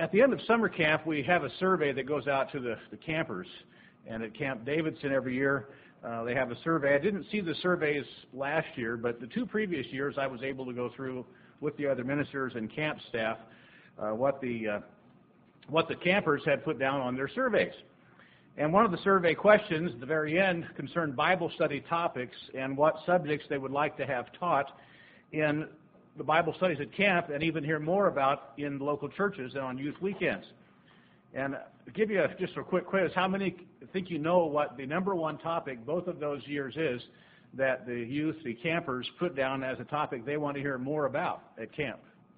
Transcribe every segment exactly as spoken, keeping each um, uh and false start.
At the end of summer camp, we have a survey that goes out to the, the campers. And at Camp Davidson every year, uh, they have a survey. I didn't see the surveys last year, but the two previous years I was able to go through with the other ministers and camp staff uh, what the uh, what the campers had put down on their surveys. And one of the survey questions at the very end concerned Bible study topics and what subjects they would like to have taught in the Bible studies at camp and even hear more about in local churches and on youth weekends. And to give you a, just a quick quiz, how many think you know what the number one topic both of those years is that the youth, the campers, put down as a topic they want to hear more about at camp?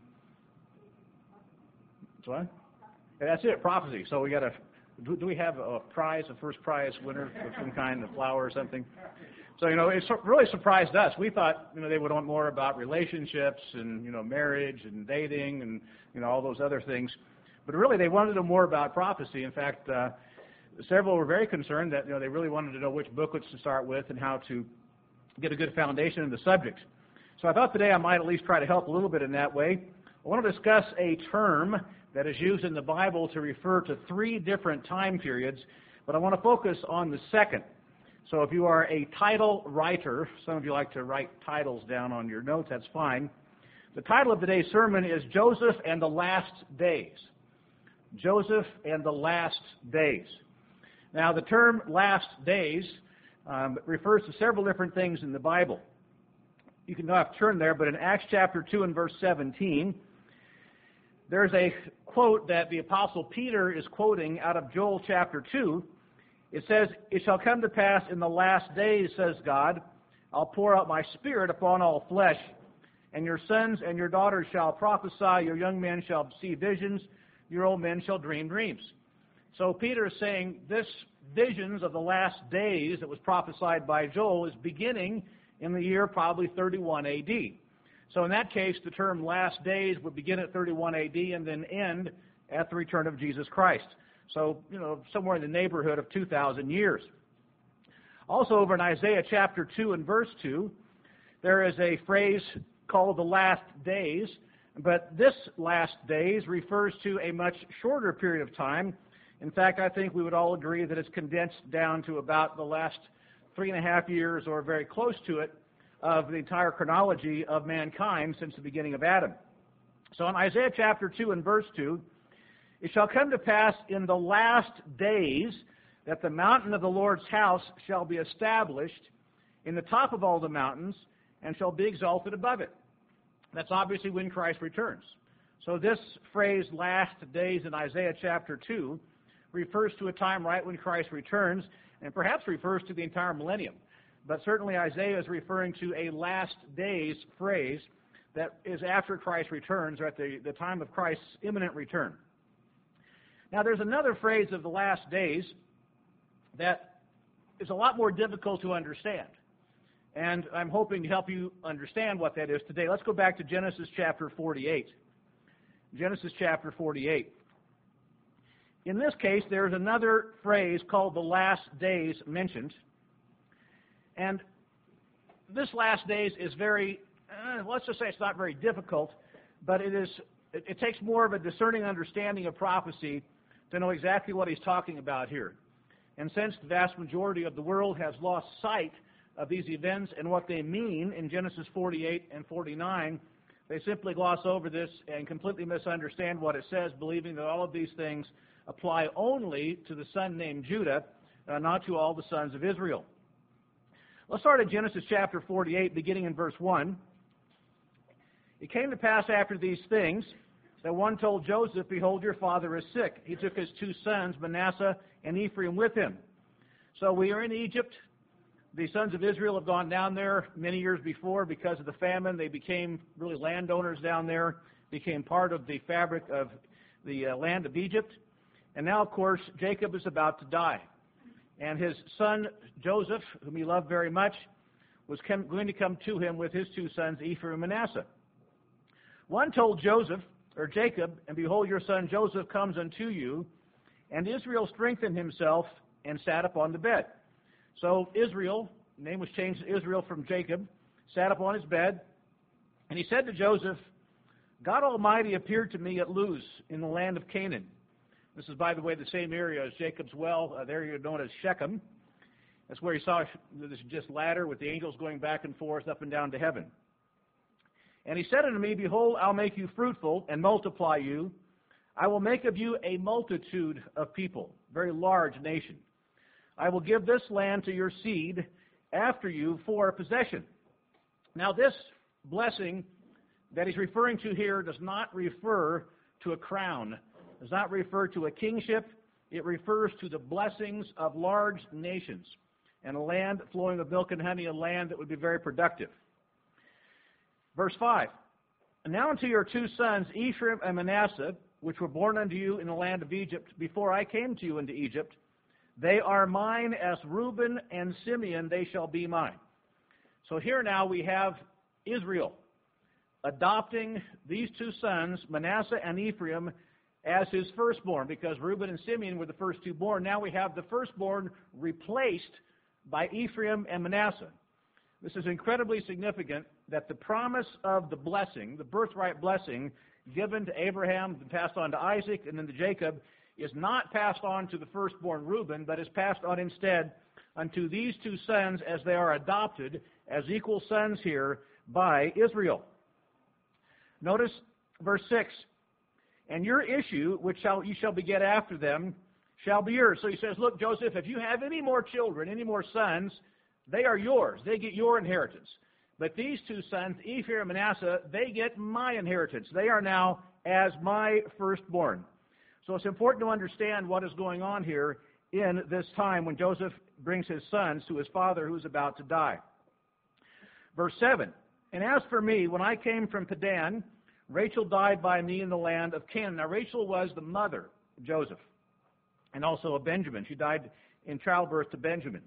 What? Yeah, that's it, prophecy. So we got a, do, do we have a prize, a first prize winner of some kind, a flower or something? So, you know, it really surprised us. We thought, you know, they would want more about relationships and, you know, marriage and dating and, you know, all those other things. But really, they wanted to know more about prophecy. In fact, uh, several were very concerned that, you know, they really wanted to know which booklets to start with and how to get a good foundation in the subject. So I thought today I might at least try to help a little bit in that way. I want to discuss a term that is used in the Bible to refer to three different time periods, but I want to focus on the second. So if you are a title writer, some of you like to write titles down on your notes, that's fine. The title of today's sermon is Joseph and the Last Days. Joseph and the Last Days. Now, the term last days um, refers to several different things in the Bible. You can not have to turn there, but in Acts chapter two and verse seventeen, there's a quote that the Apostle Peter is quoting out of Joel chapter two. It says, "It shall come to pass in the last days, says God, I'll pour out my Spirit upon all flesh, and your sons and your daughters shall prophesy, your young men shall see visions, your old men shall dream dreams." So Peter is saying this visions of the last days that was prophesied by Joel is beginning in the year probably thirty-one A D. So in that case, the term last days would begin at thirty-one A D and then end at the return of Jesus Christ. So, you know, somewhere in the neighborhood of two thousand years. Also over in Isaiah chapter two and verse two, there is a phrase called the last days, but this last days refers to a much shorter period of time. In fact, I think we would all agree that it's condensed down to about the last three and a half years or very close to it of the entire chronology of mankind since the beginning of Adam. So in Isaiah chapter two and verse two, "It shall come to pass in the last days that the mountain of the Lord's house shall be established in the top of all the mountains and shall be exalted above it." That's obviously when Christ returns. So this phrase, last days, in Isaiah chapter two, refers to a time right when Christ returns, and perhaps refers to the entire millennium. But certainly Isaiah is referring to a last days phrase that is after Christ returns, or at the, the time of Christ's imminent return. Now there's another phrase of the last days that is a lot more difficult to understand. And I'm hoping to help you understand what that is today. Let's go back to Genesis chapter forty-eight. Genesis chapter forty-eight. In this case, there's another phrase called the last days mentioned. And this last days is very, uh, let's just say it's not very difficult, but it is. It, it takes more of a discerning understanding of prophecy to know exactly what he's talking about here. And since the vast majority of the world has lost sight of these events and what they mean in Genesis forty-eight and forty-nine, they simply gloss over this and completely misunderstand what it says, believing that all of these things apply only to the son named Judah, uh, not to all the sons of Israel. Let's start at Genesis chapter forty-eight, beginning in verse one. "It came to pass after these things that one told Joseph, Behold, your father is sick. He took his two sons, Manasseh and Ephraim, with him." So we are in Egypt. The sons of Israel have gone down there many years before because of the famine. They became really landowners down there, became part of the fabric of the uh, land of Egypt. And now, of course, Jacob is about to die. And his son, Joseph, whom he loved very much, was com- going to come to him with his two sons, Ephraim and Manasseh. One told Joseph, or Jacob, And behold, your son Joseph comes unto you. And Israel strengthened himself and sat upon the bed. So Israel, the name was changed to Israel from Jacob, sat upon his bed. And he said to Joseph, God Almighty appeared to me at Luz in the land of Canaan. This is, by the way, the same area as Jacob's well, uh, the area known as Shechem. That's where he saw this just ladder with the angels going back and forth up and down to heaven. And he said unto me, Behold, I'll make you fruitful and multiply you. I will make of you a multitude of people, very large nation. I will give this land to your seed after you for a possession. Now this blessing that he's referring to here does not refer to a crown, does not refer to a kingship. It refers to the blessings of large nations and a land flowing with milk and honey, a land that would be very productive. Verse five, And now unto your two sons, Ephraim and Manasseh, which were born unto you in the land of Egypt, before I came to you into Egypt, they are mine as Reuben and Simeon, they shall be mine. So here now we have Israel adopting these two sons, Manasseh and Ephraim, as his firstborn, because Reuben and Simeon were the first two born. Now we have the firstborn replaced by Ephraim and Manasseh. This is incredibly significant that the promise of the blessing, the birthright blessing, given to Abraham, passed on to Isaac, and then to Jacob, is not passed on to the firstborn Reuben, but is passed on instead unto these two sons as they are adopted as equal sons here by Israel. Notice verse six, And your issue, which shall you shall beget after them, shall be yours. So he says, look, Joseph, if you have any more children, any more sons, they are yours. They get your inheritance. But these two sons, Ephraim and Manasseh, they get my inheritance. They are now as my firstborn. So it's important to understand what is going on here in this time when Joseph brings his sons to his father who's about to die. Verse seven, And as for me, when I came from Padan, Rachel died by me in the land of Canaan. Now Rachel was the mother of Joseph and also of Benjamin. She died in childbirth to Benjamin.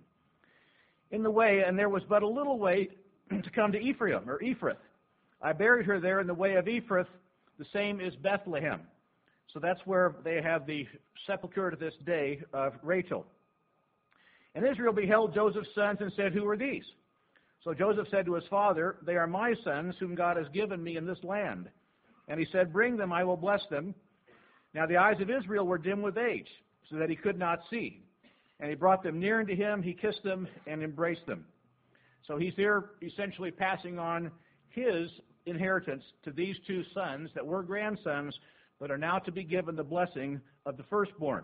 In the way, and there was but a little way to come to Ephraim, or Ephrath. I buried her there in the way of Ephrath. The same is Bethlehem. So that's where they have the sepulchre to this day of Rachel. And Israel beheld Joseph's sons and said, Who are these? So Joseph said to his father, They are my sons, whom God has given me in this land. And he said, Bring them, I will bless them. Now the eyes of Israel were dim with age, so that he could not see. And he brought them near unto him, he kissed them, and embraced them. So he's here essentially passing on his inheritance to these two sons that were grandsons, but are now to be given the blessing of the firstborn.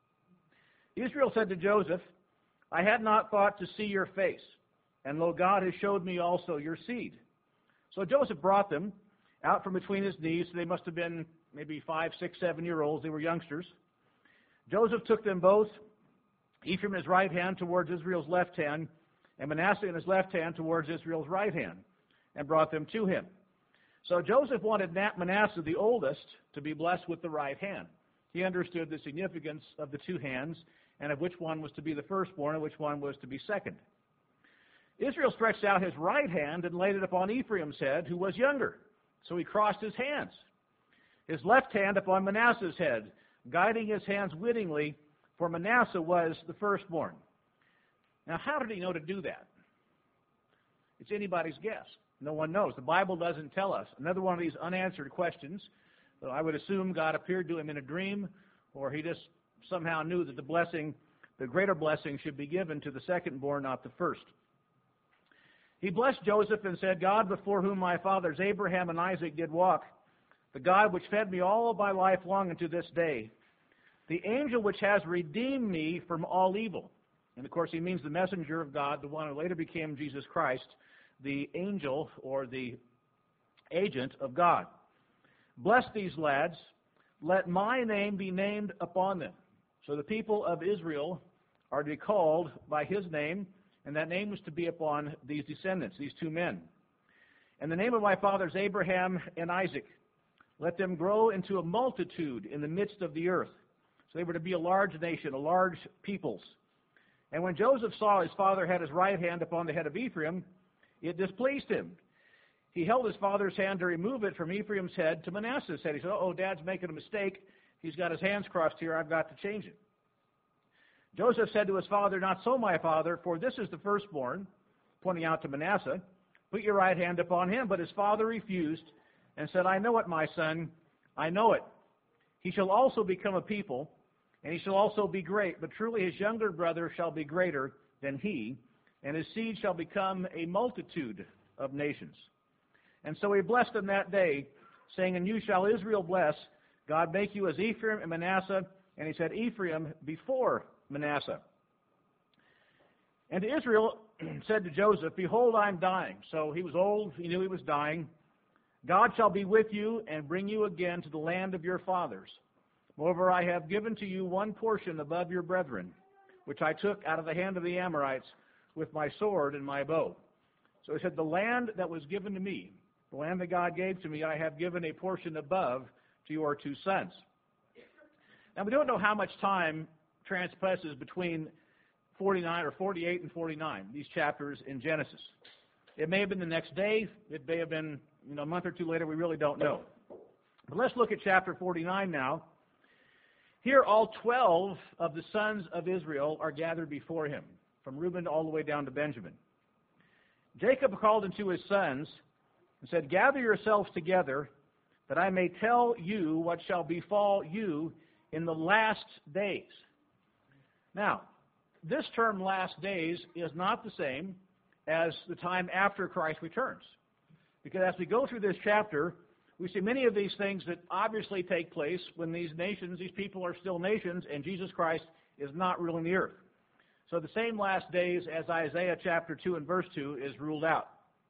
Israel said to Joseph, I had not thought to see your face, and lo, God has showed me also your seed. So Joseph brought them out from between his knees. So they must have been maybe five, six, seven-year-olds. They were youngsters. Joseph took them both, Ephraim in his right hand towards Israel's left hand, and Manasseh in his left hand towards Israel's right hand, and brought them to him. So Joseph wanted Manasseh, the oldest, to be blessed with the right hand. He understood the significance of the two hands, and of which one was to be the firstborn and which one was to be second. Israel stretched out his right hand and laid it upon Ephraim's head, who was younger. So he crossed his hands. His left hand upon Manasseh's head, guiding his hands wittingly, for Manasseh was the firstborn. Now, how did he know to do that? It's anybody's guess. No one knows. The Bible doesn't tell us. Another one of these unanswered questions. So I would assume God appeared to him in a dream, or he just somehow knew that the blessing, the greater blessing, should be given to the second-born, not the first. He blessed Joseph and said, God before whom my fathers Abraham and Isaac did walk, the God which fed me all of my life long unto this day, the angel which has redeemed me from all evil. And of course he means the messenger of God, the one who later became Jesus Christ, the angel or the agent of God. Bless these lads, let my name be named upon them. So the people of Israel are to be called by his name, and that name was to be upon these descendants, these two men. And the name of my fathers Abraham and Isaac, let them grow into a multitude in the midst of the earth. So they were to be a large nation, a large peoples. And when Joseph saw his father had his right hand upon the head of Ephraim, it displeased him. He held his father's hand to remove it from Ephraim's head to Manasseh's head. He said, oh, Dad's making a mistake. He's got his hands crossed here. I've got to change it. Joseph said to his father, not so, my father, for this is the firstborn, pointing out to Manasseh. Put your right hand upon him. But his father refused, and said, I know it, my son, I know it. He shall also become a people, and he shall also be great, but truly his younger brother shall be greater than he, and his seed shall become a multitude of nations. And so he blessed them that day, saying, And you shall Israel bless, God make you as Ephraim and Manasseh, and he said, Ephraim before Manasseh. And Israel said to Joseph, Behold, I am dying. So he was old, he knew he was dying. God shall be with you and bring you again to the land of your fathers. Moreover, I have given to you one portion above your brethren, which I took out of the hand of the Amorites with my sword and my bow. So he said, the land that was given to me, the land that God gave to me, I have given a portion above to your two sons. Now, we don't know how much time transpasses between forty-nine or forty-eight and forty-nine, these chapters in Genesis. It may have been the next day. It may have been you know, a month or two later. We really don't know. But let's look at chapter forty-nine now. Here, all twelve of the sons of Israel are gathered before him, from Reuben all the way down to Benjamin. Jacob called unto his sons and said, Gather yourselves together, that I may tell you what shall befall you in the last days. Now, this term last days is not the same as the time after Christ returns. Because as we go through this chapter, we see many of these things that obviously take place when these nations, these people are still nations, and Jesus Christ is not ruling the earth. So the same last days as Isaiah chapter two and verse two is ruled out.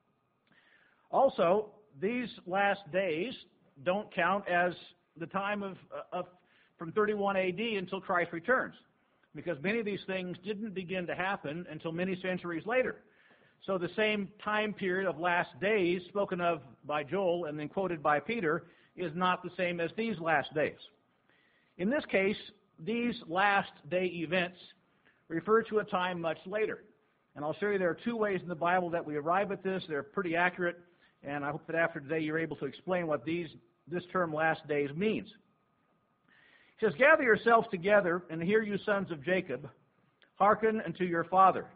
Also, these last days don't count as the time of, of from thirty-one A D until Christ returns, because many of these things didn't begin to happen until many centuries later. So the same time period of last days spoken of by Joel and then quoted by Peter is not the same as these last days. In this case, these last day events refer to a time much later. And I'll show you there are two ways in the Bible that we arrive at this. They're pretty accurate, and I hope that after today you're able to explain what these this term last days means. He says, Gather yourselves together, and hear you sons of Jacob, hearken unto your father.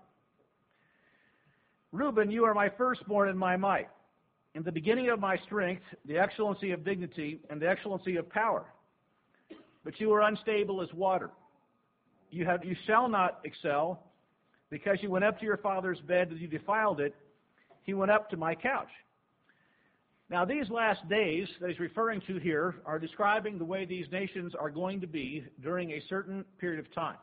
Reuben, you are my firstborn in my might, in the beginning of my strength, the excellency of dignity, and the excellency of power. But you are unstable as water. You have, you shall not excel, because you went up to your father's bed, and you defiled it. He went up to my couch. Now, these last days that he's referring to here are describing the way these nations are going to be during a certain period of time.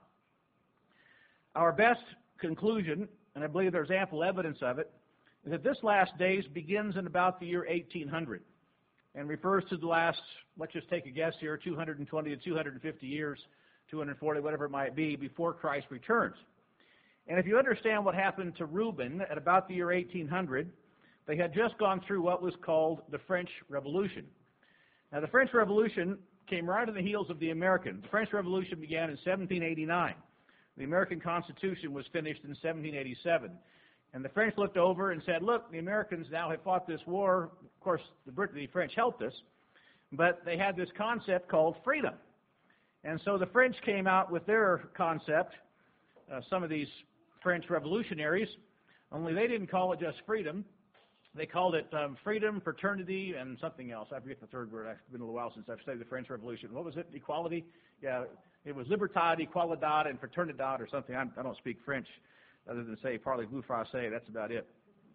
Our best conclusion, and I believe there's ample evidence of it, is that this last days begins in about the year eighteen hundred and refers to the last, let's just take a guess here, two hundred twenty to two hundred fifty years, two hundred forty, whatever it might be, before Christ returns. And if you understand what happened to Reuben at about the year eighteen hundred, they had just gone through what was called the French Revolution. Now, the French Revolution came right on the heels of the American. The French Revolution began in seventeen eighty-nine. The American Constitution was finished in seventeen eighty-seven. And the French looked over and said, look, the Americans now have fought this war. Of course, the, Brit- the French helped us, but they had this concept called freedom. And so the French came out with their concept, uh, some of these French revolutionaries, only they didn't call it just freedom. They called it um, freedom, fraternity, and something else. I forget the third word. It's been a little while since I've studied the French Revolution. What was it? Equality? Yeah, it was libertad, equalidad, and fraternidad or something. I'm, I don't speak French other than say parlez-vous français. That's about it.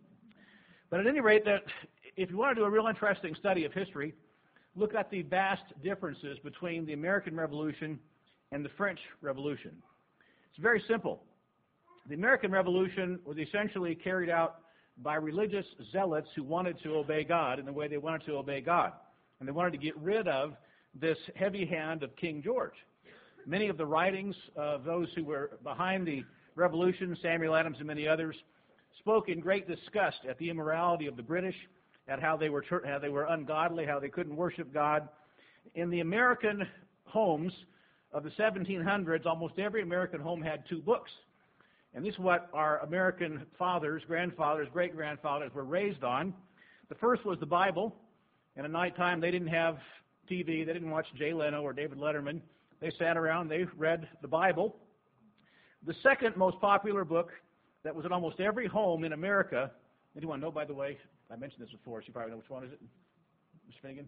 But at any rate, that if you want to do a real interesting study of history, look at the vast differences between the American Revolution and the French Revolution. It's very simple. The American Revolution was essentially carried out by religious zealots who wanted to obey God in the way they wanted to obey God. And they wanted to get rid of this heavy hand of King George. Many of the writings of those who were behind the revolution, Samuel Adams and many others, spoke in great disgust at the immorality of the British, at how they were how they were ungodly, how they couldn't worship God. In the American homes of the seventeen hundreds, almost every American home had two books. And this is what our American fathers, grandfathers, great-grandfathers were raised on. The first was the Bible, and at nighttime they didn't have T V, they didn't watch Jay Leno or David Letterman. They sat around, they read the Bible. The second most popular book that was in almost every home in America, anyone know, by the way, I mentioned this before, so you probably know which one is it? Mister Finnegan?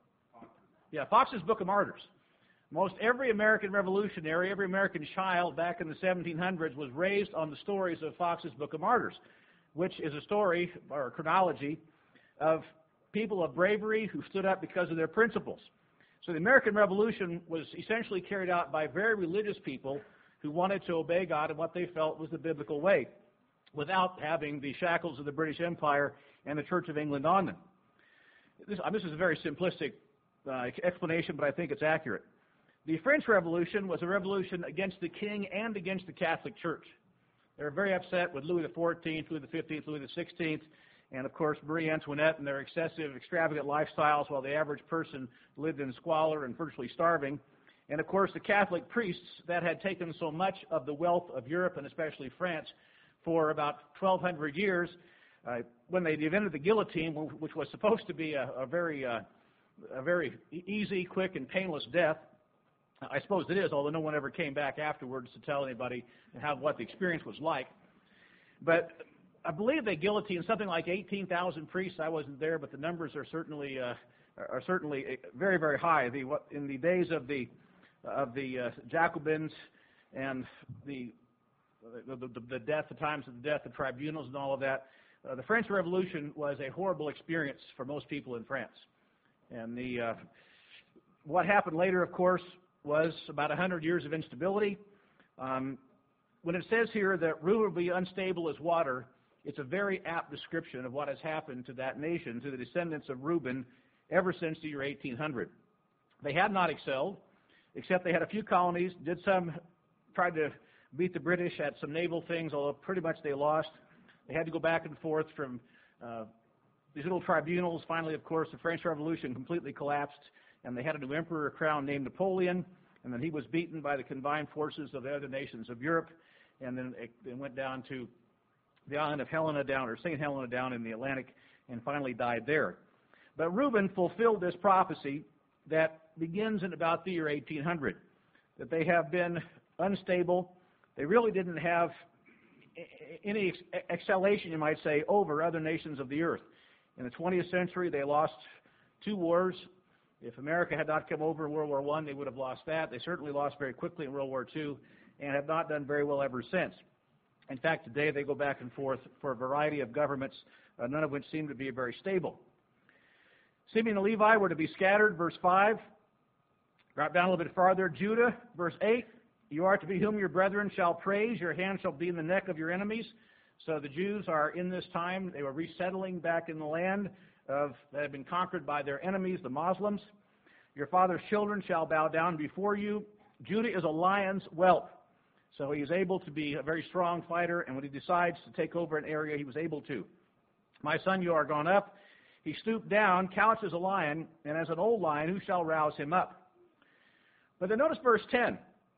Yeah, Fox's Book of Martyrs. Most every American revolutionary, every American child back in the seventeen hundreds was raised on the stories of Fox's Book of Martyrs, which is a story or a chronology of people of bravery who stood up because of their principles. So the American Revolution was essentially carried out by very religious people who wanted to obey God in what they felt was the biblical way, without having the shackles of the British Empire and the Church of England on them. This, this is a very simplistic uh, explanation, but I think it's accurate. The French Revolution was a revolution against the king and against the Catholic Church. They were very upset with Louis the fourteenth, Louis the fifteenth, Louis the sixteenth, and of course Marie Antoinette and their excessive, extravagant lifestyles while the average person lived in squalor and virtually starving. And of course the Catholic priests that had taken so much of the wealth of Europe and especially France for about twelve hundred years, uh, when they invented the guillotine, which was supposed to be a, a very uh, a very easy, quick, and painless death. I suppose it is, although no one ever came back afterwards to tell anybody how what the experience was like. But I believe they guillotined something like eighteen thousand priests. I wasn't there, but the numbers are certainly uh, are certainly very, very high. The what, in the days of the of the uh, Jacobins and the the, the the death, the times of the death, the tribunals, and all of that, uh, the French Revolution was a horrible experience for most people in France. And the uh, what happened later, of course, was about one hundred years of instability. Um, when it says here that Reuben will be unstable as water, it's a very apt description of what has happened to that nation, to the descendants of Reuben, ever since the year eighteen hundred. They had not excelled, except they had a few colonies, did some, tried to beat the British at some naval things, although pretty much they lost. They had to go back and forth from uh, these little tribunals. Finally, of course, the French Revolution completely collapsed, and they had a new emperor crowned named Napoleon, and then he was beaten by the combined forces of the other nations of Europe, and then it, it went down to the island of Helena down, or Saint Helena down in the Atlantic, and finally died there. But Reuben fulfilled this prophecy that begins in about the year eighteen hundred, that they have been unstable. They really didn't have any excellation, you might say, over other nations of the earth. In the twentieth century, they lost two wars. If America had not come over in World War One, they would have lost that. They certainly lost very quickly in World War Two and have not done very well ever since. In fact, today they go back and forth for a variety of governments, uh, none of which seem to be very stable. Simeon and Levi were to be scattered, verse five. Drop down a little bit farther. Judah, verse eight. You are to be whom your brethren shall praise. Your hand shall be in the neck of your enemies. So the Jews are in this time, they were resettling back in the land of that had been conquered by their enemies, the Muslims. Your father's children shall bow down before you. Judah is a lion's whelp. So he is able to be a very strong fighter, and when he decides to take over an area, he was able to. My son, you are gone up. He stooped down, couched as a lion, and as an old lion, who shall rouse him up? But then notice verse ten.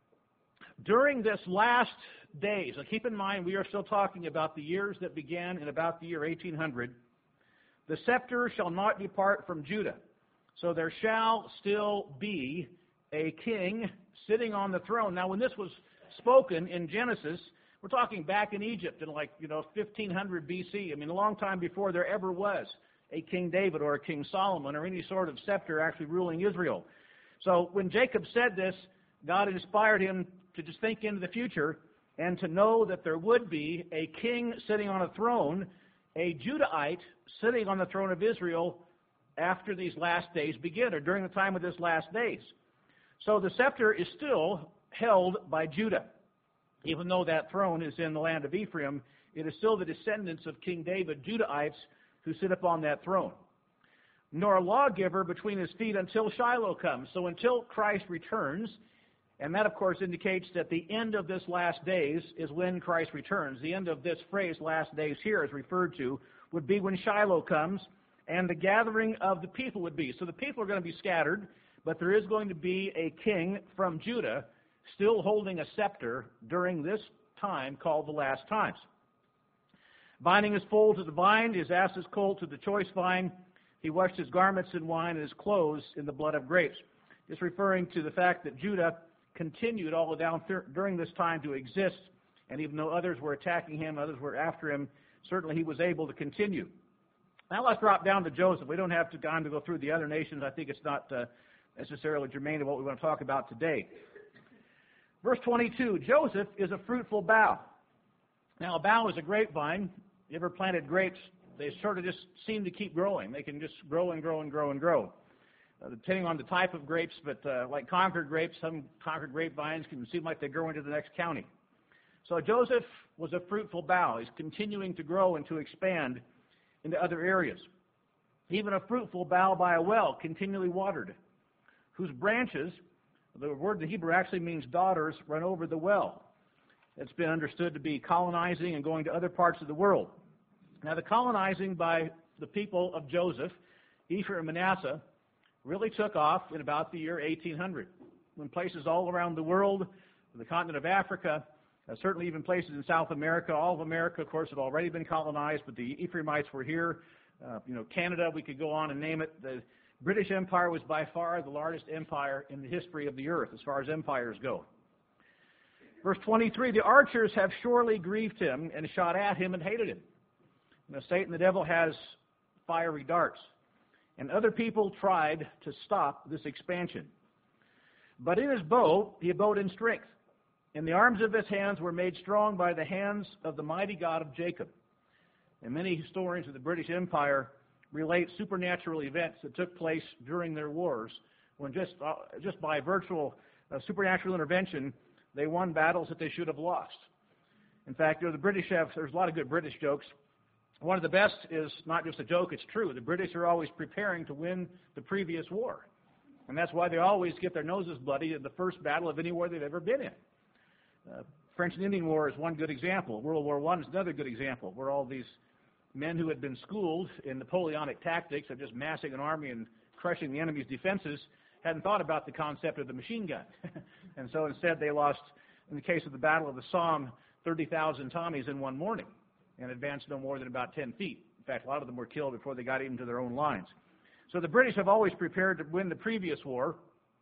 During this last days, and keep in mind we are still talking about the years that began in about the year eighteen hundred, the scepter shall not depart from Judah. So there shall still be a king sitting on the throne. Now, when this was spoken in Genesis, we're talking back in Egypt in like, you know, fifteen hundred B C. I mean, a long time before there ever was a King David or a King Solomon or any sort of scepter actually ruling Israel. So when Jacob said this, God inspired him to just think into the future and to know that there would be a king sitting on a throne, a Judahite sitting on the throne of Israel after these last days begin, or during the time of this last days. So the scepter is still held by Judah. Even though that throne is in the land of Ephraim, it is still the descendants of King David, Judahites, who sit upon that throne. Nor a lawgiver between his feet until Shiloh comes. So until Christ returns, and that, of course, indicates that the end of this last days is when Christ returns. The end of this phrase, last days here, is referred to, would be when Shiloh comes, and the gathering of the people would be. So the people are going to be scattered, but there is going to be a king from Judah still holding a scepter during this time called the last times. Binding his foal to the vine, his ass's colt to the choice vine. He washed his garments in wine and his clothes in the blood of grapes. Just referring to the fact that Judah continued all down th- during this time to exist, and even though others were attacking him, others were after him, certainly he was able to continue. Now let's drop down to Joseph. We don't have to, time to go through the other nations. I think it's not uh, necessarily germane to what we want to talk about today. Verse twenty-two, Joseph is a fruitful bough. Now a bough is a grapevine. You ever planted grapes? They sort of just seem to keep growing. They can just grow and grow and grow and grow. Uh, depending on the type of grapes, but uh, like Concord grapes, some Concord grapevines can seem like they grow into the next county. So Joseph was a fruitful bough. He's continuing to grow and to expand into other areas. Even a fruitful bough by a well, continually watered, whose branches, the word in the Hebrew actually means daughters, run over the well. It's been understood to be colonizing and going to other parts of the world. Now the colonizing by the people of Joseph, Ephraim and Manasseh, really took off in about the year eighteen hundred, when places all around the world, the continent of Africa, uh, certainly even places in South America, all of America, of course, had already been colonized, but the Ephraimites were here. Uh, you know, Canada, we could go on and name it. The British Empire was by far the largest empire in the history of the earth, as far as empires go. Verse twenty-three, the archers have surely grieved him and shot at him and hated him. You know, Satan, the devil, has fiery darts. And other people tried to stop this expansion. But in his bow, he abode in strength. And the arms of his hands were made strong by the hands of the mighty God of Jacob. And many historians of the British Empire relate supernatural events that took place during their wars, when just, uh, just by virtual uh, supernatural intervention, they won battles that they should have lost. In fact, you know, the British have, there's a lot of good British jokes. One of the best is not just a joke, it's true. The British are always preparing to win the previous war. And that's why they always get their noses bloody in the first battle of any war they've ever been in. Uh, French and Indian War is one good example. World War One is another good example, where all these men who had been schooled in Napoleonic tactics of just massing an army and crushing the enemy's defenses hadn't thought about the concept of the machine gun. And so instead they lost, in the case of the Battle of the Somme, thirty thousand Tommies in one morning, and advanced no more than about ten feet. In fact, a lot of them were killed before they got even to their own lines. So the British have always prepared to win the previous war,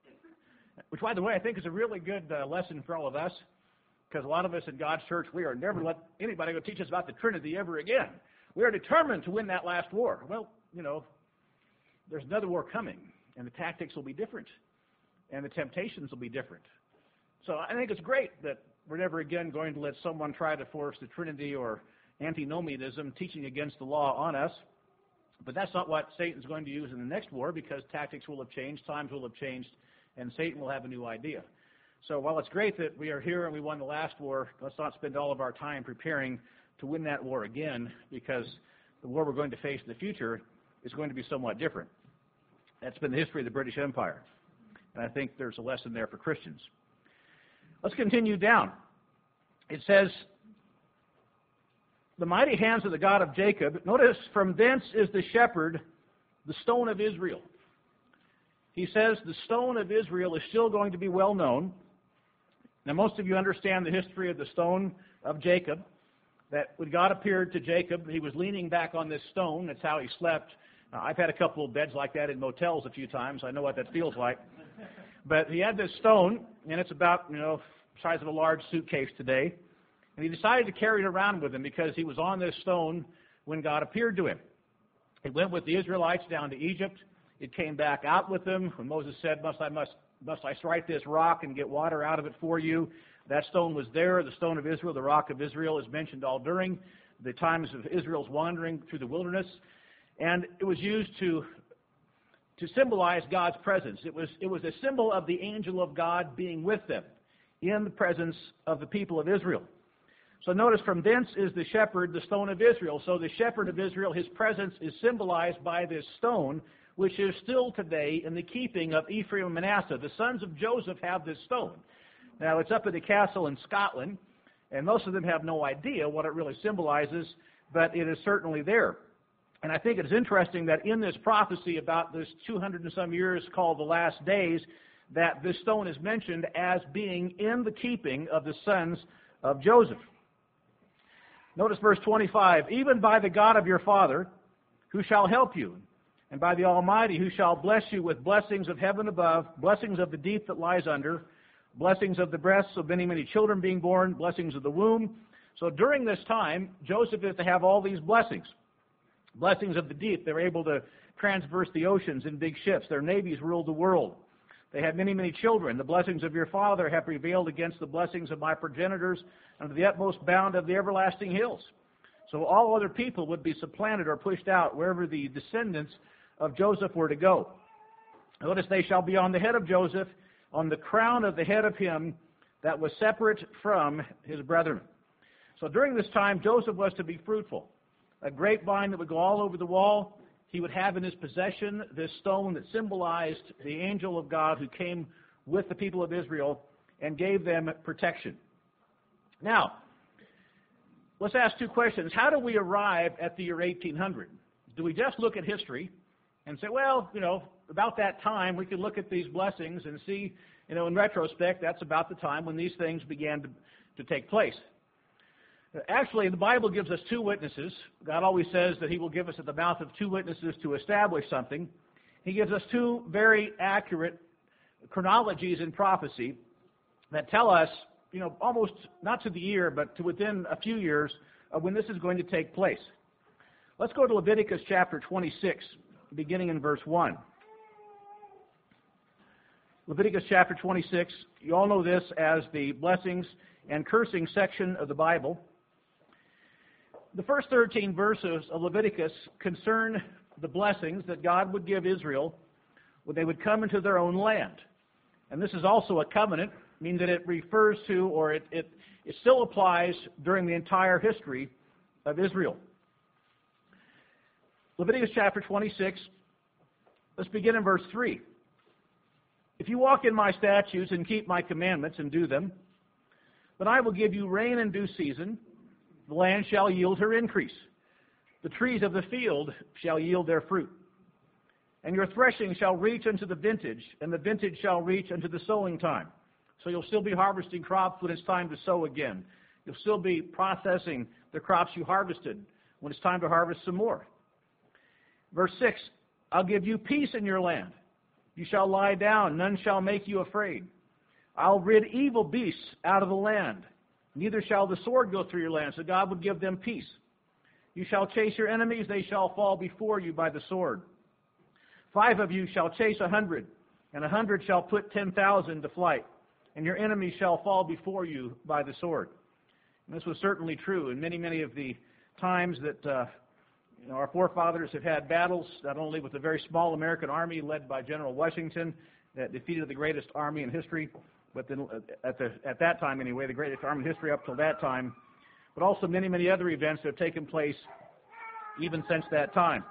which, by the way, I think is a really good uh, lesson for all of us, because a lot of us in God's church, we are never let anybody go teach us about the Trinity ever again. We are determined to win that last war. Well, you know, there's another war coming, and the tactics will be different, and the temptations will be different. So I think it's great that we're never again going to let someone try to force the Trinity or antinomianism, teaching against the law, on us. But that's not what Satan's going to use in the next war, because tactics will have changed, times will have changed, and Satan will have a new idea. So while it's great that we are here and we won the last war, let's not spend all of our time preparing to win that war again, because the war we're going to face in the future is going to be somewhat different. That's been the history of the British Empire. And I think there's a lesson there for Christians. Let's continue down. It says, the mighty hands of the God of Jacob. Notice, from thence is the shepherd, the stone of Israel. He says the stone of Israel is still going to be well known. Now, most of you understand the history of the stone of Jacob, that when God appeared to Jacob, he was leaning back on this stone. That's how he slept. Now, I've had a couple of beds like that in motels a few times. I know what that feels like. But he had this stone, and it's about, you know, the size of a large suitcase today. And he decided to carry it around with him because he was on this stone when God appeared to him. It went with the Israelites down to Egypt. It came back out with them when Moses said, must I, must, must I strike this rock and get water out of it for you? That stone was there. The stone of Israel, the rock of Israel, is mentioned all during the times of Israel's wandering through the wilderness. And it was used to, to symbolize God's presence. It was, it was a symbol of the angel of God being with them in the presence of the people of Israel. So notice, from thence is the shepherd, the stone of Israel. So the shepherd of Israel, his presence is symbolized by this stone, which is still today in the keeping of Ephraim and Manasseh. The sons of Joseph have this stone. Now, it's up at the castle in Scotland, and most of them have no idea what it really symbolizes, but it is certainly there. And I think it's interesting that in this prophecy about this two hundred and some years called the last days, that this stone is mentioned as being in the keeping of the sons of Joseph. Notice verse twenty-five, even by the God of your father, who shall help you, and by the Almighty, who shall bless you with blessings of heaven above, blessings of the deep that lies under, blessings of the breasts of many, many children being born, blessings of the womb. So during this time, Joseph is to have all these blessings. Blessings of the deep. They were able to transverse the oceans in big ships. Their navies ruled the world. They had many, many children. The blessings of your father have prevailed against the blessings of my progenitors under the utmost bound of the everlasting hills. So all other people would be supplanted or pushed out wherever the descendants of Joseph were to go. Notice they shall be on the head of Joseph, on the crown of the head of him that was separate from his brethren. So during this time, Joseph was to be fruitful. A grapevine that would go all over the wall. He would have in his possession this stone that symbolized the angel of God who came with the people of Israel and gave them protection. Now, let's ask two questions. How do we arrive at the year eighteen hundred? Do we just look at history and say, well, you know, about that time we could look at these blessings and see, you know, in retrospect, that's about the time when these things began to, to take place? Actually, the Bible gives us two witnesses. God always says that He will give us at the mouth of two witnesses to establish something. He gives us two very accurate chronologies in prophecy that tell us, you know, almost not to the year, but to within a few years of when this is going to take place. Let's go to Leviticus chapter twenty-six, beginning in verse one. Leviticus chapter twenty-six, you all know this as the blessings and cursing section of the Bible. The first thirteen verses of Leviticus concern the blessings that God would give Israel when they would come into their own land. And this is also a covenant, meaning that it refers to, or it, it, it still applies during the entire history of Israel. Leviticus chapter twenty-six, let's begin in verse three. If you walk in my statutes and keep my commandments and do them, then I will give you rain in due season. The land shall yield her increase. The trees of the field shall yield their fruit. And your threshing shall reach unto the vintage, and the vintage shall reach unto the sowing time. So you'll still be harvesting crops when it's time to sow again. You'll still be processing the crops you harvested when it's time to harvest some more. Verse six, I'll give you peace in your land. You shall lie down, none shall make you afraid. I'll rid evil beasts out of the land. Neither shall the sword go through your land. So God would give them peace. You shall chase your enemies, they shall fall before you by the sword. Five of you shall chase a hundred, and a hundred shall put ten thousand to flight, and your enemies shall fall before you by the sword. And this was certainly true in many, many of the times that uh, you know, our forefathers have had battles, not only with a very small American army led by General Washington that defeated the greatest army in history, but then at, the, at that time anyway, the greatest army in history up till that time, but also many, many other events that have taken place even since that time.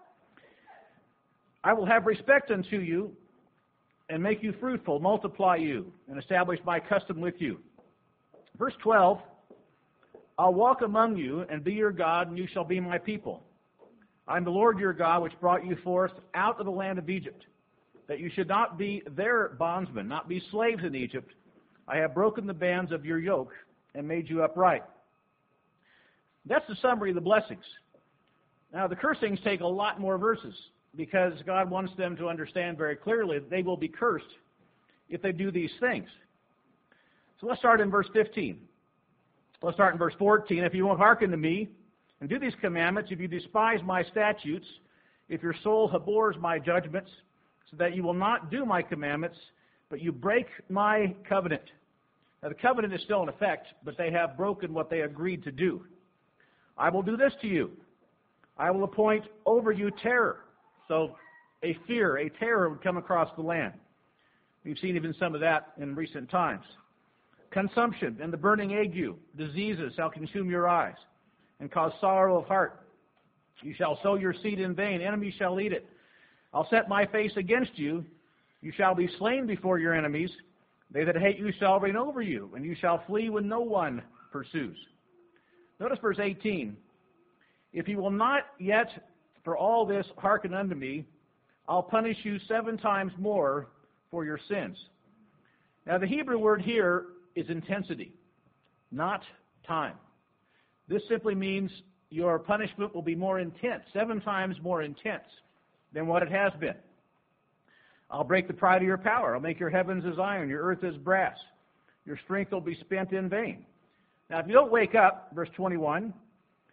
I will have respect unto you and make you fruitful, multiply you, and establish my custom with you. Verse twelve, I'll walk among you and be your God, and you shall be my people. I am the Lord your God, which brought you forth out of the land of Egypt, that you should not be their bondsmen, not be slaves in Egypt. I have broken the bands of your yoke and made you upright. That's the summary of the blessings. Now, the cursings take a lot more verses because God wants them to understand very clearly that they will be cursed if they do these things. So let's start in verse fifteen. Let's start in verse fourteen. If you won't hearken to me and do these commandments, if you despise my statutes, if your soul abhors my judgments, so that you will not do my commandments, but you break my covenant. Now, the covenant is still in effect, but they have broken what they agreed to do. I will do this to you. I will appoint over you terror. So a fear, a terror would come across the land. We've seen even some of that in recent times. Consumption and the burning ague, diseases shall consume your eyes and cause sorrow of heart. You shall sow your seed in vain. Enemies shall eat it. I'll set my face against you. You shall be slain before your enemies. They that hate you shall reign over you, and you shall flee when no one pursues. Notice verse eighteen. If you will not yet for all this hearken unto me, I'll punish you seven times more for your sins. Now the Hebrew word here is intensity, not time. This simply means your punishment will be more intense, seven times more intense than what it has been. I'll break the pride of your power. I'll make your heavens as iron, your earth as brass. Your strength will be spent in vain. Now, if you don't wake up, verse twenty-one,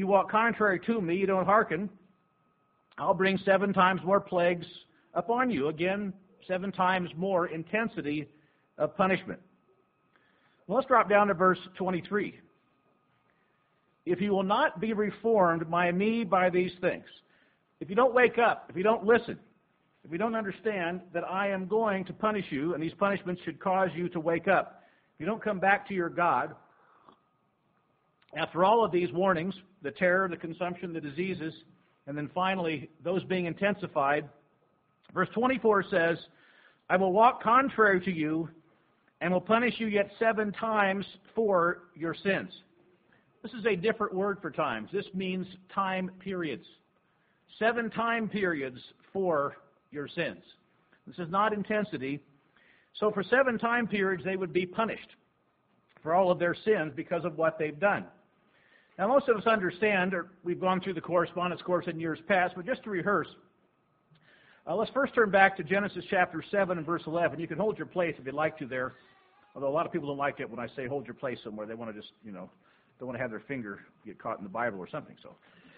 you walk contrary to me, you don't hearken, I'll bring seven times more plagues upon you. Again, seven times more intensity of punishment. Well, let's drop down to verse twenty-three. If you will not be reformed by me by these things, if you don't wake up, if you don't listen, if you don't understand that I am going to punish you, and these punishments should cause you to wake up, if you don't come back to your God, after all of these warnings, the terror, the consumption, the diseases, and then finally those being intensified, verse twenty-four says, I will walk contrary to you and will punish you yet seven times for your sins. This is a different word for times. This means time periods. Seven time periods for your sins. This is not intensity. So for seven time periods, they would be punished for all of their sins because of what they've done. Now, most of us understand, or we've gone through the correspondence course in years past, but just to rehearse, uh, let's first turn back to Genesis chapter seven and verse eleven. You can hold your place if you'd like to there, although a lot of people don't like it when I say hold your place somewhere. They want to just, you know, don't want to have their finger get caught in the Bible or something. So,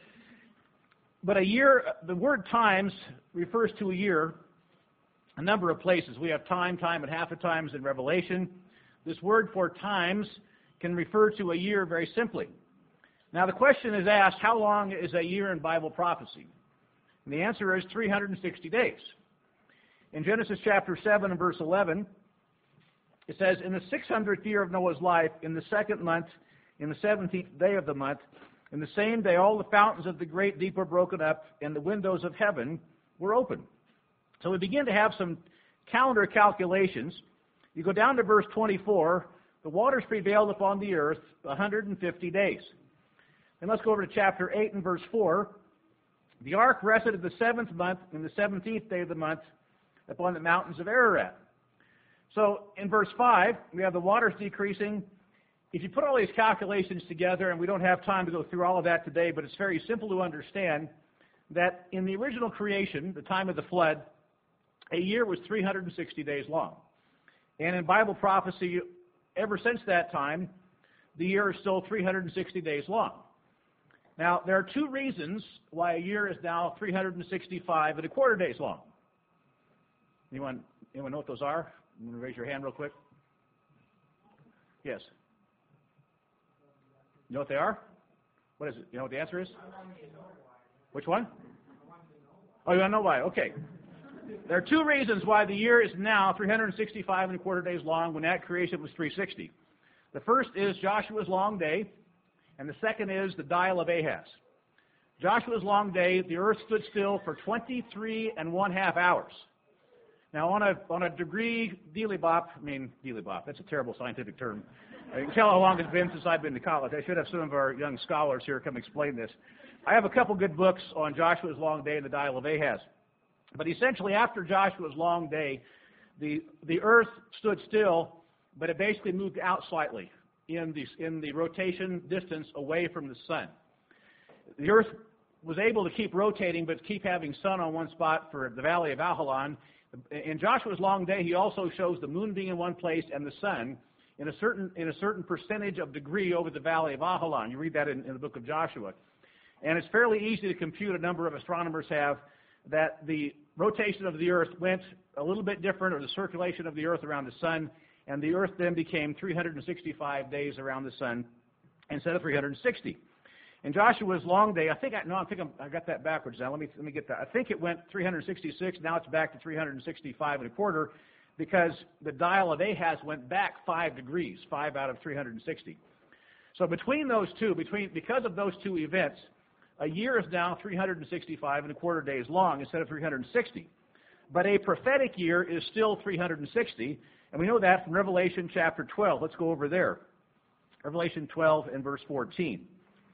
but a year, the word times refers to a year, a number of places. We have time, time, and half a times in Revelation. This word for times can refer to a year very simply. Now the question is asked, how long is a year in Bible prophecy? And the answer is three hundred sixty days. In Genesis chapter seven and verse eleven, it says, in the six hundredth year of Noah's life, in the second month, in the seventeenth day of the month, in the same day all the fountains of the great deep were broken up, and the windows of heaven were opened. So we begin to have some calendar calculations. You go down to verse twenty-four, the waters prevailed upon the earth one hundred fifty days. And let's go over to chapter eight and verse four. The ark rested in the seventh month, in the seventeenth day of the month, upon the mountains of Ararat. So in verse five, we have the waters decreasing. If you put all these calculations together, and we don't have time to go through all of that today, but it's very simple to understand that in the original creation, the time of the flood, a year was three hundred sixty days long. And in Bible prophecy, ever since that time, the year is still three hundred sixty days long. Now, there are two reasons why a year is now three hundred sixty-five and a quarter days long. Anyone, anyone know what those are? You want to raise your hand real quick? Yes. You know what they are? What is it? You know what the answer is? Which one? Oh, you want to know why? Okay. There are two reasons why the year is now three hundred sixty-five and a quarter days long when at creation was three hundred sixty. The first is Joshua's long day, and the second is the dial of Ahaz. Joshua's long day, the earth stood still for twenty-three and one half hours. Now, on a on a degree dealibop, I mean dealibop, that's a terrible scientific term. You can tell how long it's been since I've been to college. I should have some of our young scholars here come explain this. I have a couple good books on Joshua's long day and the dial of Ahaz. But essentially, after Joshua's long day, the the earth stood still, but it basically moved out slightly in the in the rotation distance away from the sun. The earth was able to keep rotating, but keep having sun on one spot for the valley of Ajalon. In Joshua's long day, he also shows the moon being in one place and the sun in a certain in a certain percentage of degree over the valley of Ajalon. You read that in, in the book of Joshua. And it's fairly easy to compute, a number of astronomers have, that the rotation of the earth went a little bit different, or the circulation of the earth around the sun, and the earth then became three hundred sixty-five days around the sun instead of three hundred sixty. In Joshua's long day, I think I no, I think I'm, I got that backwards now. Let me let me get that. I think it went three hundred sixty-six. Now it's back to three hundred sixty-five and a quarter, because the dial of Ahaz went back five degrees, five out of three hundred sixty. So between those two, between because of those two events, a year is now three hundred sixty-five and a quarter days long instead of three hundred sixty. But a prophetic year is still three hundred sixty, and we know that from Revelation chapter twelve. Let's go over there. Revelation twelve and verse fourteen.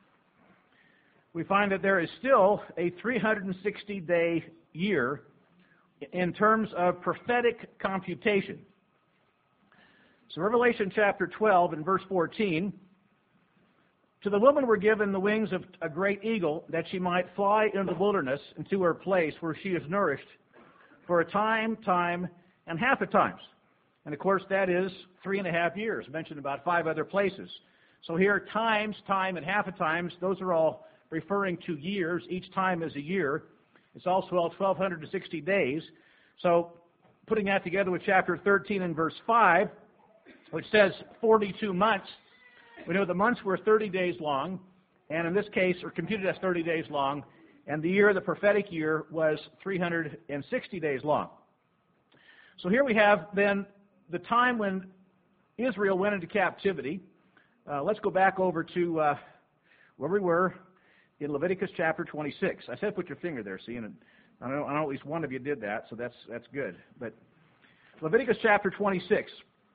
We find that there is still a three hundred sixty day year in terms of prophetic computation. So Revelation chapter twelve and verse fourteen, to the woman were given the wings of a great eagle, that she might fly into the wilderness, into her place where she is nourished for a time, time, and half a times. And of course that is three and a half years, mentioned about five other places. So here, times, time, and half a times, those are all referring to years. Each time is a year. It's also twelve sixty days. So putting that together with chapter thirteen and verse five, which says forty-two months, we know the months were thirty days long, and in this case are computed as thirty days long, and the year, the prophetic year, was three hundred sixty days long. So here we have then the time when Israel went into captivity. Uh, let's go back over to uh, where we were in Leviticus chapter twenty-six. I said put your finger there, see, and I know, I know at least one of you did that, so that's that's good. But Leviticus chapter twenty-six,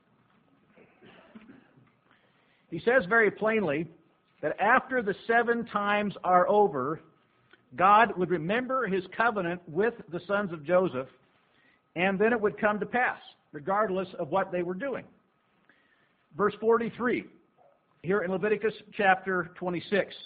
he says very plainly that after the seven times are over, God would remember his covenant with the sons of Joseph, and then it would come to pass, regardless of what they were doing. Verse forty-three, here in Leviticus chapter twenty-six.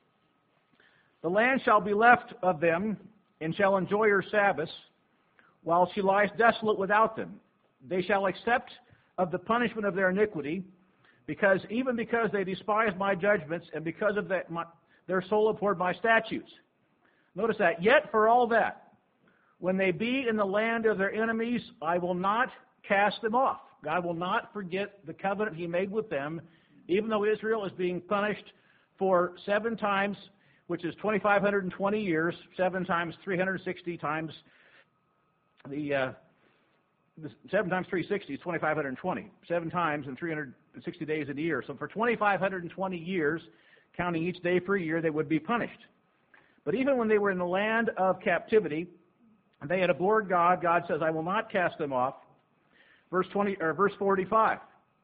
The land shall be left of them, and shall enjoy her Sabbaths, while she lies desolate without them. They shall accept of the punishment of their iniquity, because even because they despise my judgments, and because of that my, their soul abhorred my statutes. Notice that, yet for all that, when they be in the land of their enemies, I will not cast them off. God will not forget the covenant he made with them, even though Israel is being punished for seven times, which is two thousand five hundred twenty years, seven times three hundred sixty times the, uh, the seven times three hundred sixty is two thousand five hundred twenty. Seven times in three hundred sixty days in a year. So for two thousand five hundred twenty years, counting each day for a year, they would be punished. But even when they were in the land of captivity, they had abhorred God. God says, I will not cast them off. Verse twenty or verse forty-five.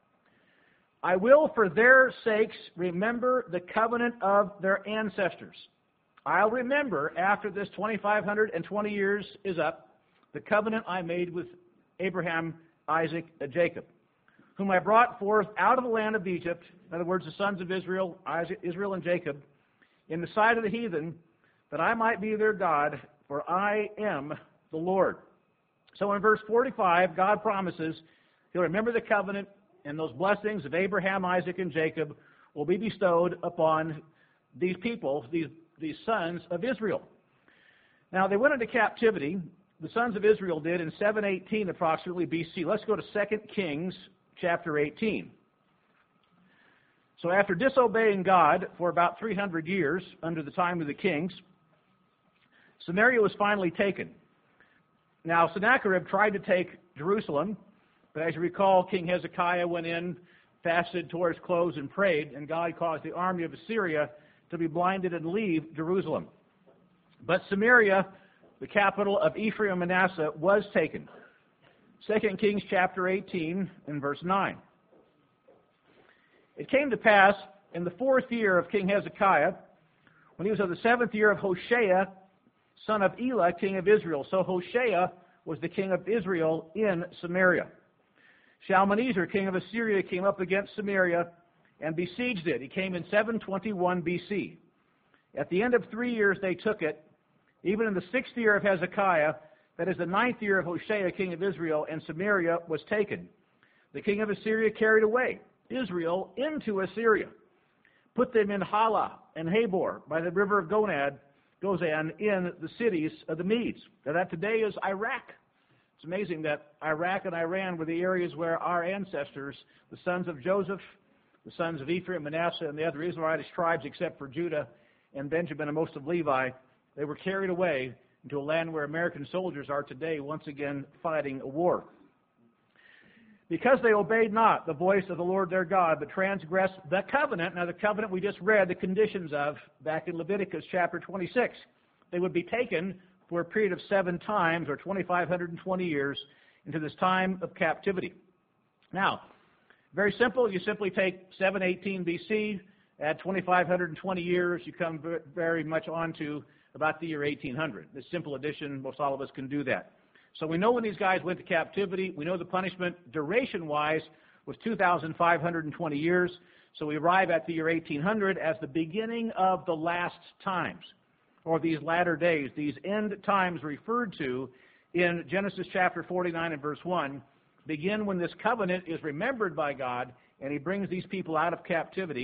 I will for their sakes remember the covenant of their ancestors. I'll remember after this two thousand five hundred twenty years is up, the covenant I made with Abraham, Isaac, and Jacob, whom I brought forth out of the land of Egypt, in other words, the sons of Israel, Isaac, Israel and Jacob, in the sight of the heathen, that I might be their God, for I am the Lord. So in verse forty-five, God promises he'll remember the covenant, and those blessings of Abraham, Isaac, and Jacob will be bestowed upon these people, these, these sons of Israel. Now, they went into captivity, the sons of Israel did, in seven eighteen approximately B C. Let's go to Second Kings chapter eighteen. So after disobeying God for about three hundred years under the time of the kings, Samaria was finally taken. Now, Sennacherib tried to take Jerusalem, but as you recall, King Hezekiah went in, fasted, tore his clothes, and prayed, and God caused the army of Assyria to be blinded and leave Jerusalem. But Samaria, the capital of Ephraim and Manasseh, was taken. Second Kings chapter eighteen and verse nine. It came to pass in the fourth year of King Hezekiah, when he was of the seventh year of Hoshea, son of Elah, king of Israel. So Hoshea was the king of Israel in Samaria. Shalmaneser, king of Assyria, came up against Samaria and besieged it. He came in seven twenty-one B C. At the end of three years they took it. Even in the sixth year of Hezekiah, that is the ninth year of Hoshea, king of Israel, and Samaria was taken. The king of Assyria carried away Israel into Assyria, put them in Hala and Habor by the river of Gonad, Gozan, in the cities of the Medes. Now that today is Iraq. It's amazing that Iraq and Iran were the areas where our ancestors, the sons of Joseph, the sons of Ephraim, Manasseh, and the other Israelite tribes except for Judah and Benjamin and most of Levi, they were carried away into a land where American soldiers are today once again fighting a war. Because they obeyed not the voice of the Lord their God, but transgressed the covenant. Now the covenant we just read the conditions of back in Leviticus chapter twenty-six. They would be taken for a period of seven times, or two thousand five hundred twenty years, into this time of captivity. Now, very simple. You simply take seven eighteen B C, add two thousand five hundred twenty years, you come very much on to about the year eighteen hundred. This simple addition, most all of us can do that. So we know when these guys went to captivity. We know the punishment, duration-wise, was two thousand five hundred twenty years. So we arrive at the year eighteen hundred as the beginning of the last times, or these latter days, these end times referred to in Genesis chapter forty-nine and verse one, begin when this covenant is remembered by God, and he brings these people out of captivity,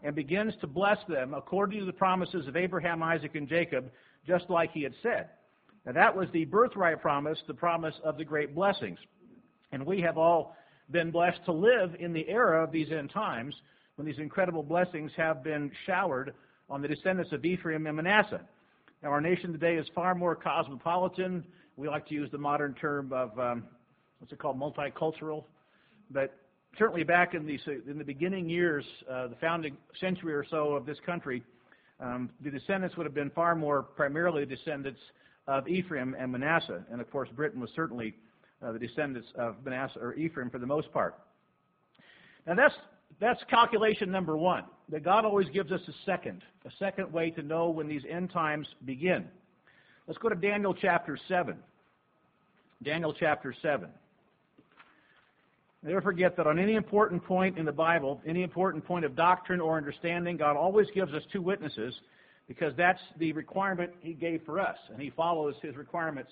and begins to bless them according to the promises of Abraham, Isaac, and Jacob, just like he had said. Now that was the birthright promise, the promise of the great blessings. And we have all been blessed to live in the era of these end times when these incredible blessings have been showered on the descendants of Ephraim and Manasseh. Now our nation today is far more cosmopolitan. We like to use the modern term of, um, what's it called, multicultural. But certainly back in the, in the beginning years, uh, the founding century or so of this country, um, the descendants would have been far more primarily descendants of Ephraim and Manasseh. And of course, Britain was certainly uh, the descendants of Manasseh or Ephraim for the most part. Now that's that's calculation number one, that God always gives us a second, a second way to know when these end times begin. Let's go to Daniel chapter seven. Daniel chapter seven. Never forget that on any important point in the Bible, any important point of doctrine or understanding, God always gives us two witnesses, because that's the requirement He gave for us, and He follows His requirements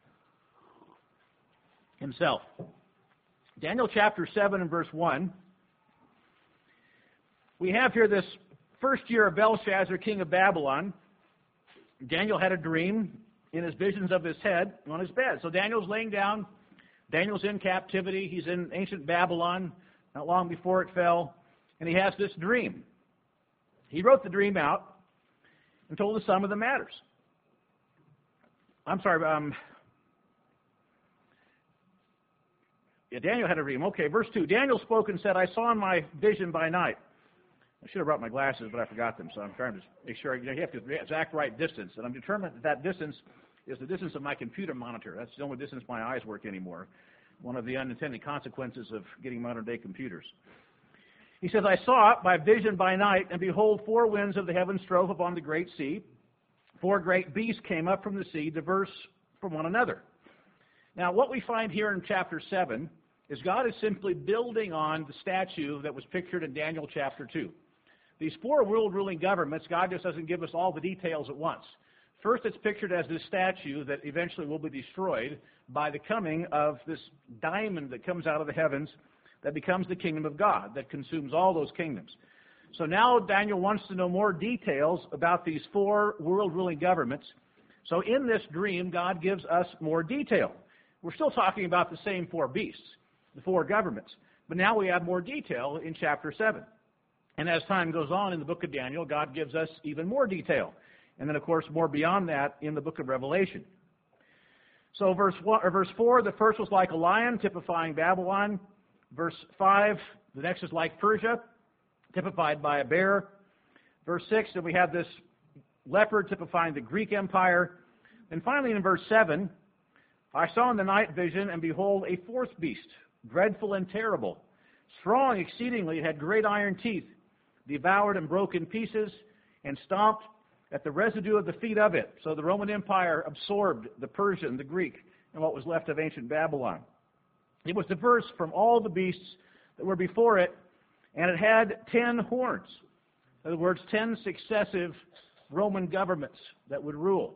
Himself. Daniel chapter seven and verse one. We have here this first year of Belshazzar, king of Babylon. Daniel had a dream in his visions of his head on his bed. So Daniel's laying down. Daniel's in captivity. He's in ancient Babylon, not long before it fell, and he has this dream. He wrote the dream out and told us some of the matters. I'm sorry, um, yeah, Daniel had a dream. Okay, verse two. Daniel spoke and said, I saw in my vision by night. I should have brought my glasses, but I forgot them, so I'm trying to make sure. You know, you have to exact right distance, and I'm determined that that distance is the distance of my computer monitor. That's the only distance my eyes work anymore. One of the unintended consequences of getting modern-day computers. He says, I saw by vision by night, and behold, four winds of the heavens strove upon the great sea. Four great beasts came up from the sea, diverse from one another. Now, what we find here in chapter seven is God is simply building on the statue that was pictured in Daniel chapter two. These four world-ruling governments, God just doesn't give us all the details at once. First, it's pictured as this statue that eventually will be destroyed by the coming of this diamond that comes out of the heavens that becomes the kingdom of God, that consumes all those kingdoms. So now Daniel wants to know more details about these four world-ruling governments. So in this dream, God gives us more detail. We're still talking about the same four beasts, the four governments, but now we have more detail in chapter seven. And as time goes on in the book of Daniel, God gives us even more detail. And then, of course, more beyond that in the book of Revelation. So verse one, or verse four, the first was like a lion, typifying Babylon. Verse five, the next is like Persia, typified by a bear. Verse six, then we have this leopard typifying the Greek Empire. And finally in verse seven, I saw in the night vision, and behold, a fourth beast, dreadful and terrible, strong exceedingly, it had great iron teeth, devoured and broke in pieces, and stomped at the residue of the feet of it. So the Roman Empire absorbed the Persian, the Greek, and what was left of ancient Babylon. It was diverse from all the beasts that were before it, and it had ten horns. In other words, ten successive Roman governments that would rule.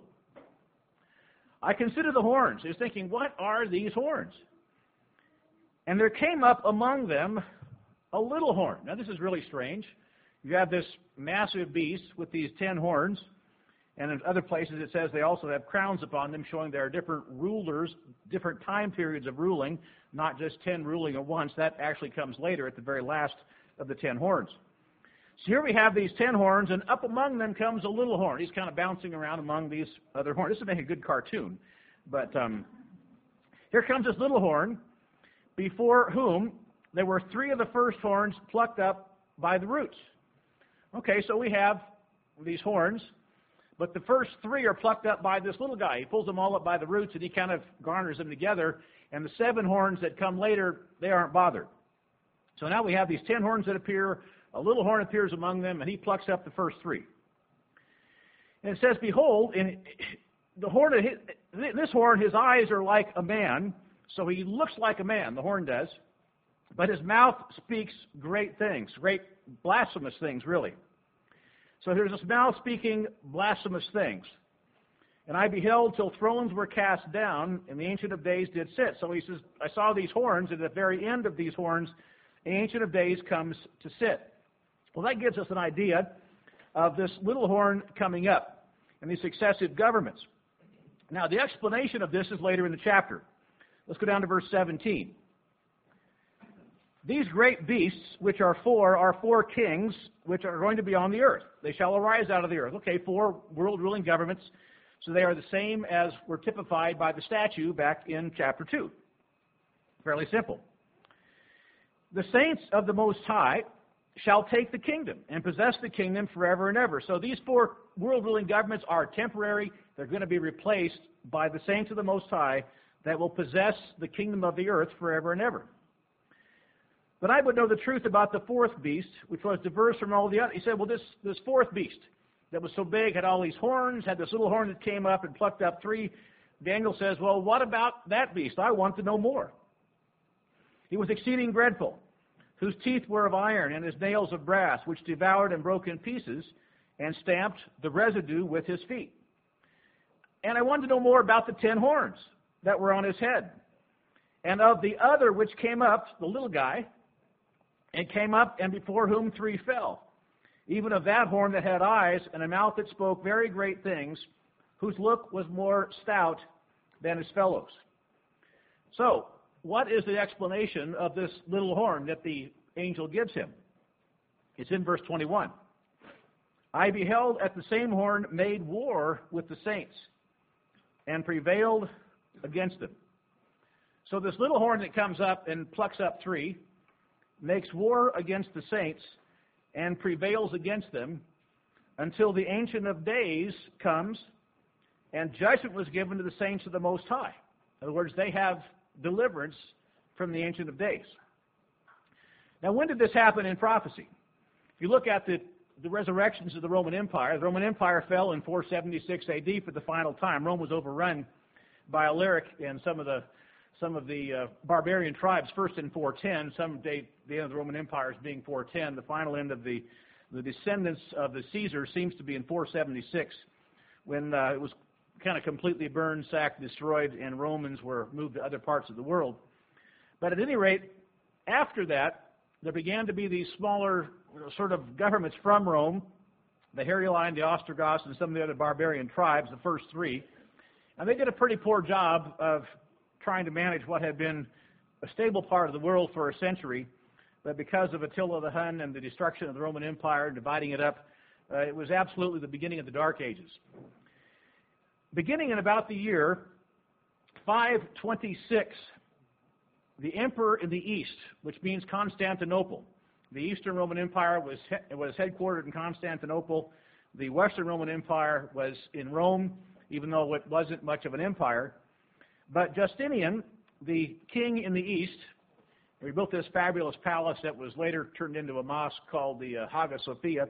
I considered the horns. I was thinking, what are these horns? And there came up among them a little horn. Now this is really strange. You have this massive beast with these ten horns, and in other places it says they also have crowns upon them, showing there are different rulers, different time periods of ruling, not just ten ruling at once. That actually comes later at the very last of the ten horns. So here we have these ten horns, and up among them comes a little horn. He's kind of bouncing around among these other horns. This would make a good cartoon. But um, here comes this little horn, before whom there were three of the first horns plucked up by the roots. Okay, so we have these horns, but the first three are plucked up by this little guy. He pulls them all up by the roots, and he kind of garners them together. And the seven horns that come later, they aren't bothered. So now we have these ten horns that appear. A little horn appears among them, and he plucks up the first three. And it says, behold, in the horn, of his, this horn, his eyes are like a man, so he looks like a man, the horn does, but his mouth speaks great things, great blasphemous things, really. So there's this mouth speaking blasphemous things. And I beheld till thrones were cast down, and the Ancient of Days did sit. So he says, I saw these horns, and at the very end of these horns, the Ancient of Days comes to sit. Well, that gives us an idea of this little horn coming up and these successive governments. Now, the explanation of this is later in the chapter. Let's go down to verse seventeen. These great beasts, which are four, are four kings, which are going to be on the earth. They shall arise out of the earth. Okay, four world-ruling governments. So they are the same as were typified by the statue back in chapter two. Fairly simple. The saints of the Most High shall take the kingdom and possess the kingdom forever and ever. So these four world-ruling governments are temporary. They're going to be replaced by the saints of the Most High that will possess the kingdom of the earth forever and ever. But I would know the truth about the fourth beast, which was diverse from all the others. He said, well, this, this fourth beast that was so big, had all these horns, had this little horn that came up and plucked up three. Daniel says, well, what about that beast? I want to know more. He was exceeding dreadful, whose teeth were of iron and his nails of brass, which devoured and broke in pieces and stamped the residue with his feet. And I wanted to know more about the ten horns that were on his head, and of the other which came up, the little guy, and came up, and before whom three fell, even of that horn that had eyes and a mouth that spoke very great things, whose look was more stout than his fellows. So, what is the explanation of this little horn that the angel gives him? It's in verse twenty-one. I beheld at the same horn made war with the saints, and prevailed against them. So this little horn that comes up and plucks up three, makes war against the saints, and prevails against them, until the Ancient of Days comes, and judgment was given to the saints of the Most High. In other words, they have deliverance from the Ancient of Days. Now, when did this happen in prophecy? If you look at the, the resurrections of the Roman Empire, the Roman Empire fell in four seventy-six A D for the final time. Rome was overrun by Alaric and some of the some of the uh, barbarian tribes, first in four ten. Some date the end of the Roman Empire as being four ten. The final end of the, the descendants of the Caesars seems to be in four seventy-six, when uh, it was kind of completely burned, sacked, destroyed, and Romans were moved to other parts of the world. But at any rate, after that, there began to be these smaller sort of governments from Rome, the Heruli, the Ostrogoths, and some of the other barbarian tribes, the first three. And they did a pretty poor job of trying to manage what had been a stable part of the world for a century. But because of Attila the Hun and the destruction of the Roman Empire, dividing it up, uh, it was absolutely the beginning of the Dark Ages. Beginning in about the year five twenty-six, the emperor in the east, which means Constantinople. The Eastern Roman Empire was he- was headquartered in Constantinople. The Western Roman Empire was in Rome, even though it wasn't much of an empire. But Justinian, the king in the east, he built this fabulous palace that was later turned into a mosque called the uh, Hagia Sophia.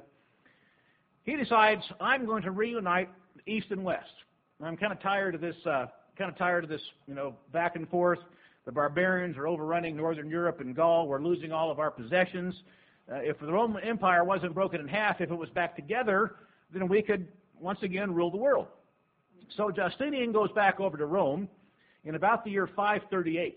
He decides, I'm going to reunite east and west. I'm kind of tired of this, uh, kind of tired of this, you know, back and forth. The barbarians are overrunning northern Europe and Gaul. We're losing all of our possessions. Uh, if the Roman Empire wasn't broken in half, if it was back together, then we could once again rule the world. So Justinian goes back over to Rome in about the year five thirty-eight.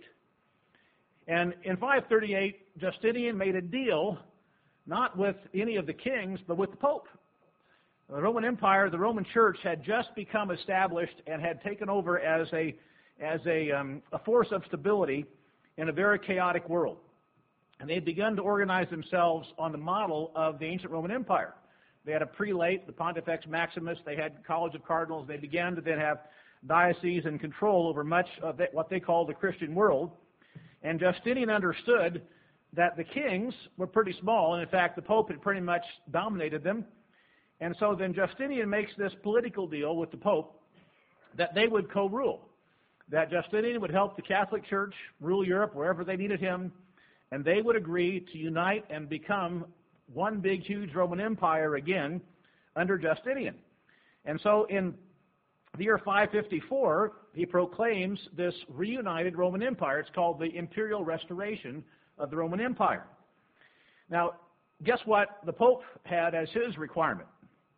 And in five thirty-eight, Justinian made a deal, not with any of the kings, but with the Pope. The Roman Empire, the Roman Church, had just become established and had taken over as a as a, um, a force of stability in a very chaotic world. And they had begun to organize themselves on the model of the ancient Roman Empire. They had a prelate, the Pontifex Maximus. They had College of Cardinals. They began to then have dioceses and control over much of the, what they called the Christian world. And Justinian understood that the kings were pretty small, and in fact the Pope had pretty much dominated them. And so then Justinian makes this political deal with the Pope that they would co-rule, that Justinian would help the Catholic Church rule Europe wherever they needed him, and they would agree to unite and become one big, huge Roman Empire again under Justinian. And so in the year five fifty-four, he proclaims this reunited Roman Empire. It's called the Imperial Restoration of the Roman Empire. Now, guess what the Pope had as his requirement?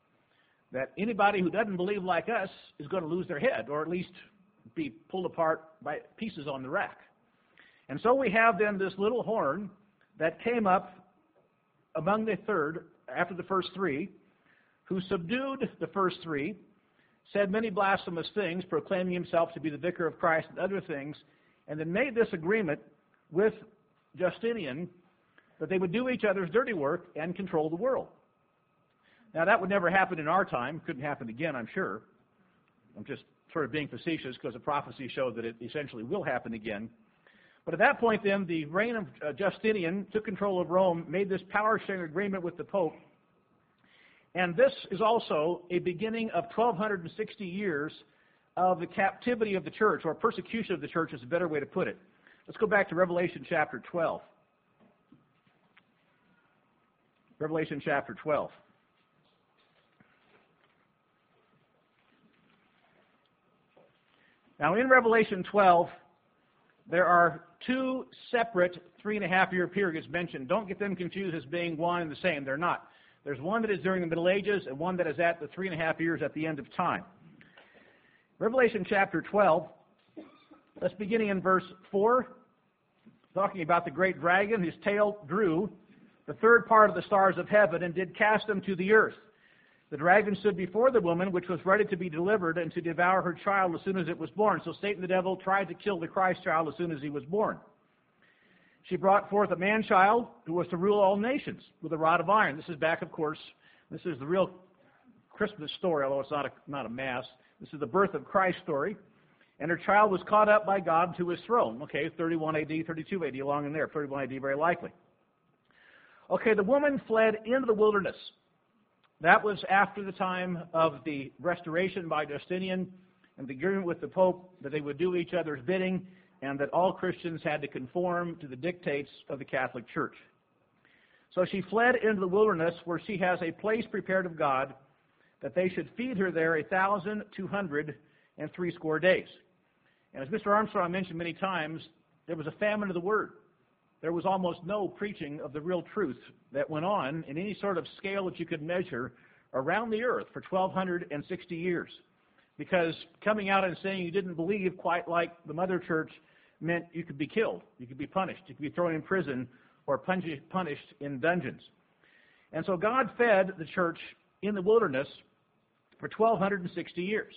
That anybody who doesn't believe like us is going to lose their head, or at least be pulled apart by pieces on the rack. And so we have then this little horn that came up among the third after the first three, who subdued the first three, said many blasphemous things, proclaiming himself to be the vicar of Christ and other things, and then made this agreement with Justinian that they would do each other's dirty work and control the world. Now, that would never happen in our time. Couldn't happen again, I'm sure. I'm just sort of being facetious because the prophecy showed that it essentially will happen again. But at that point, then, the reign of uh, Justinian took control of Rome, made this power-sharing agreement with the Pope. And this is also a beginning of twelve sixty years of the captivity of the church, or persecution of the church is a better way to put it. Let's go back to Revelation chapter twelve. Revelation chapter twelve. Now, in Revelation twelve, there are two separate three-and-a-half-year periods mentioned. Don't get them confused as being one and the same. They're not. There's one that is during the Middle Ages and one that is at the three-and-a-half years at the end of time. Revelation chapter twelve, let's beginning in verse four, talking about the great dragon. His tail drew the third part of the stars of heaven and did cast them to the earth. The dragon stood before the woman, which was ready to be delivered and to devour her child as soon as it was born. So Satan the devil tried to kill the Christ child as soon as he was born. She brought forth a man-child who was to rule all nations with a rod of iron. This is back, of course, this is the real Christmas story, although it's not a, not a mass. This is the birth of Christ story. And her child was caught up by God to his throne. Okay, thirty-one A D, thirty-two A D, along in there. thirty-one A D, very likely. Okay, the woman fled into the wilderness. That was after the time of the restoration by Justinian and the agreement with the Pope that they would do each other's bidding and that all Christians had to conform to the dictates of the Catholic Church. So she fled into the wilderness where she has a place prepared of God that they should feed her there a thousand two hundred and three score days. And as Mister Armstrong mentioned many times, there was a famine of the Word. There was almost no preaching of the real truth that went on in any sort of scale that you could measure around the earth for twelve sixty years. Because coming out and saying you didn't believe quite like the Mother Church meant you could be killed, you could be punished, you could be thrown in prison or punished in dungeons. And so God fed the church in the wilderness for twelve sixty years.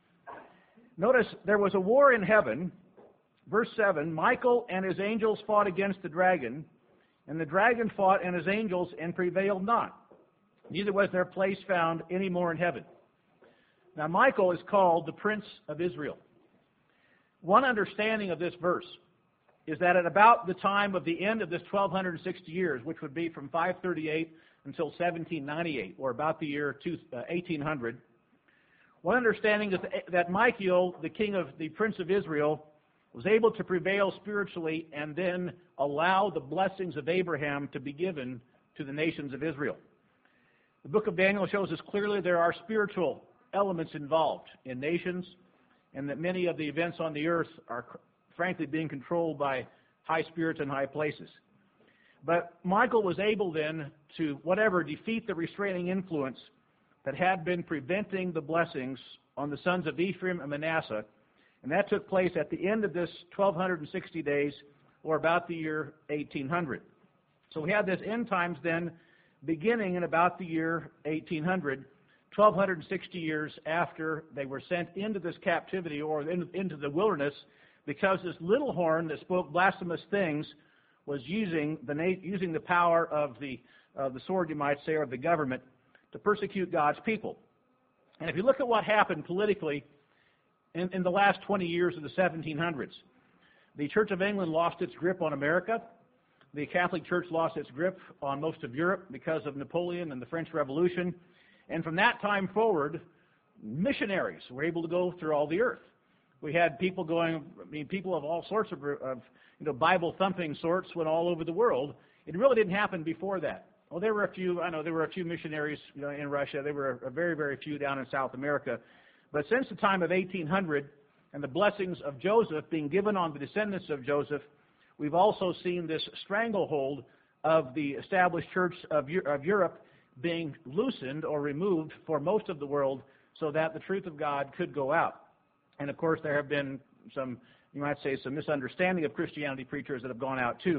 Notice there was a war in heaven. Verse seven, Michael and his angels fought against the dragon, and the dragon fought and his angels and prevailed not. Neither was their place found any more in heaven. Now, Michael is called the Prince of Israel. One understanding of this verse is that at about the time of the end of this twelve sixty years, which would be from five thirty-eight until seventeen ninety-eight, or about the year eighteen hundred, one understanding is that Michael, the king of the Prince of Israel, was able to prevail spiritually and then allow the blessings of Abraham to be given to the nations of Israel. The book of Daniel shows us clearly there are spiritual elements involved in nations, and that many of the events on the earth are frankly being controlled by high spirits and high places. But Michael was able then to, whatever, defeat the restraining influence that had been preventing the blessings on the sons of Ephraim and Manasseh. And that took place at the end of this twelve sixty days, or about the year eighteen hundred. So we have this end times then beginning in about the year eighteen hundred, twelve sixty years after they were sent into this captivity or in, into the wilderness, because this little horn that spoke blasphemous things was using the using the power of the of the sword, you might say, or of the government to persecute God's people. And if you look at what happened politically In, in the last twenty years of the seventeen hundreds. The Church of England lost its grip on America. The Catholic Church lost its grip on most of Europe because of Napoleon and the French Revolution. And from that time forward, missionaries were able to go through all the earth. We had people going, I mean, people of all sorts of, of you know, Bible-thumping sorts went all over the world. It really didn't happen before that. Well, there were a few, I know there were a few missionaries you know, in Russia. There were a, a very, very few down in South America. But since the time of eighteen hundred and the blessings of Joseph being given on the descendants of Joseph, we've also seen this stranglehold of the established church of, of Europe being loosened or removed for most of the world so that the truth of God could go out. And of course, there have been some, you might say, some misunderstanding of Christianity preachers that have gone out too.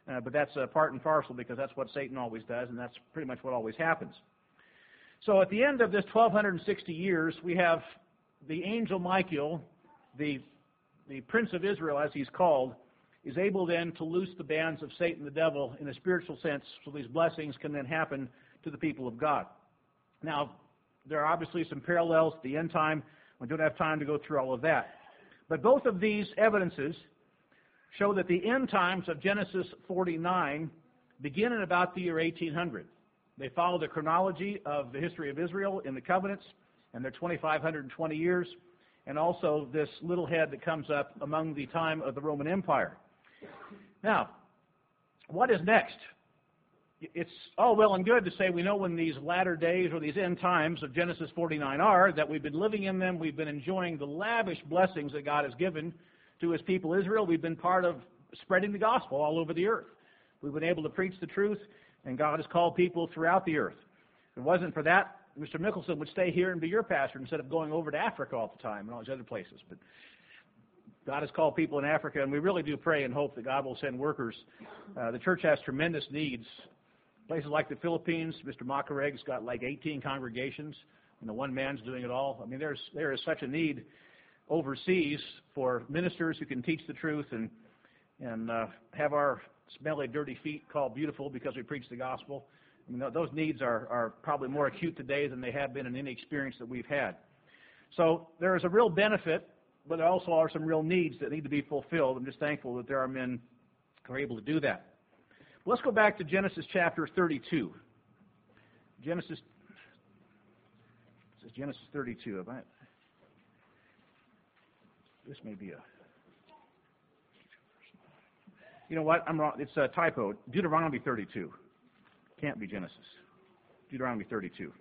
uh, but that's uh, part and parcel because that's what Satan always does, and that's pretty much what always happens. So at the end of this twelve sixty years, we have the angel Michael, the, the Prince of Israel, as he's called, is able then to loose the bands of Satan the devil in a spiritual sense, so these blessings can then happen to the people of God. Now, there are obviously some parallels to the end time. We don't have time to go through all of that. But both of these evidences show that the end times of Genesis forty-nine begin in about the year eighteen hundred. They follow the chronology of the history of Israel in the covenants and their two thousand five hundred twenty years, and also this little head that comes up among the time of the Roman Empire. Now, what is next? It's all well and good to say we know when these latter days or these end times of Genesis forty-nine are, that we've been living in them, we've been enjoying the lavish blessings that God has given to His people Israel. We've been part of spreading the gospel all over the earth. We've been able to preach the truth, and God has called people throughout the earth. If it wasn't for that, Mister Mickelson would stay here and be your pastor instead of going over to Africa all the time and all these other places. But God has called people in Africa, and we really do pray and hope that God will send workers. Uh, the church has tremendous needs. Places like the Philippines, Mister Macareg's got like eighteen congregations, and the one man's doing it all. I mean, there's there is such a need overseas for ministers who can teach the truth and and uh, have our smelly, dirty feet called beautiful because we preach the gospel. I mean, those needs are, are probably more acute today than they have been in any experience that we've had. So there is a real benefit, but there also are some real needs that need to be fulfilled. I'm just thankful that there are men who are able to do that. Let's go back to Genesis chapter thirty-two. Genesis, this is Genesis thirty-two. Have I, this may be a, you know what, I'm wrong. It's a typo. Deuteronomy thirty-two. Can't be Genesis. Deuteronomy thirty-two.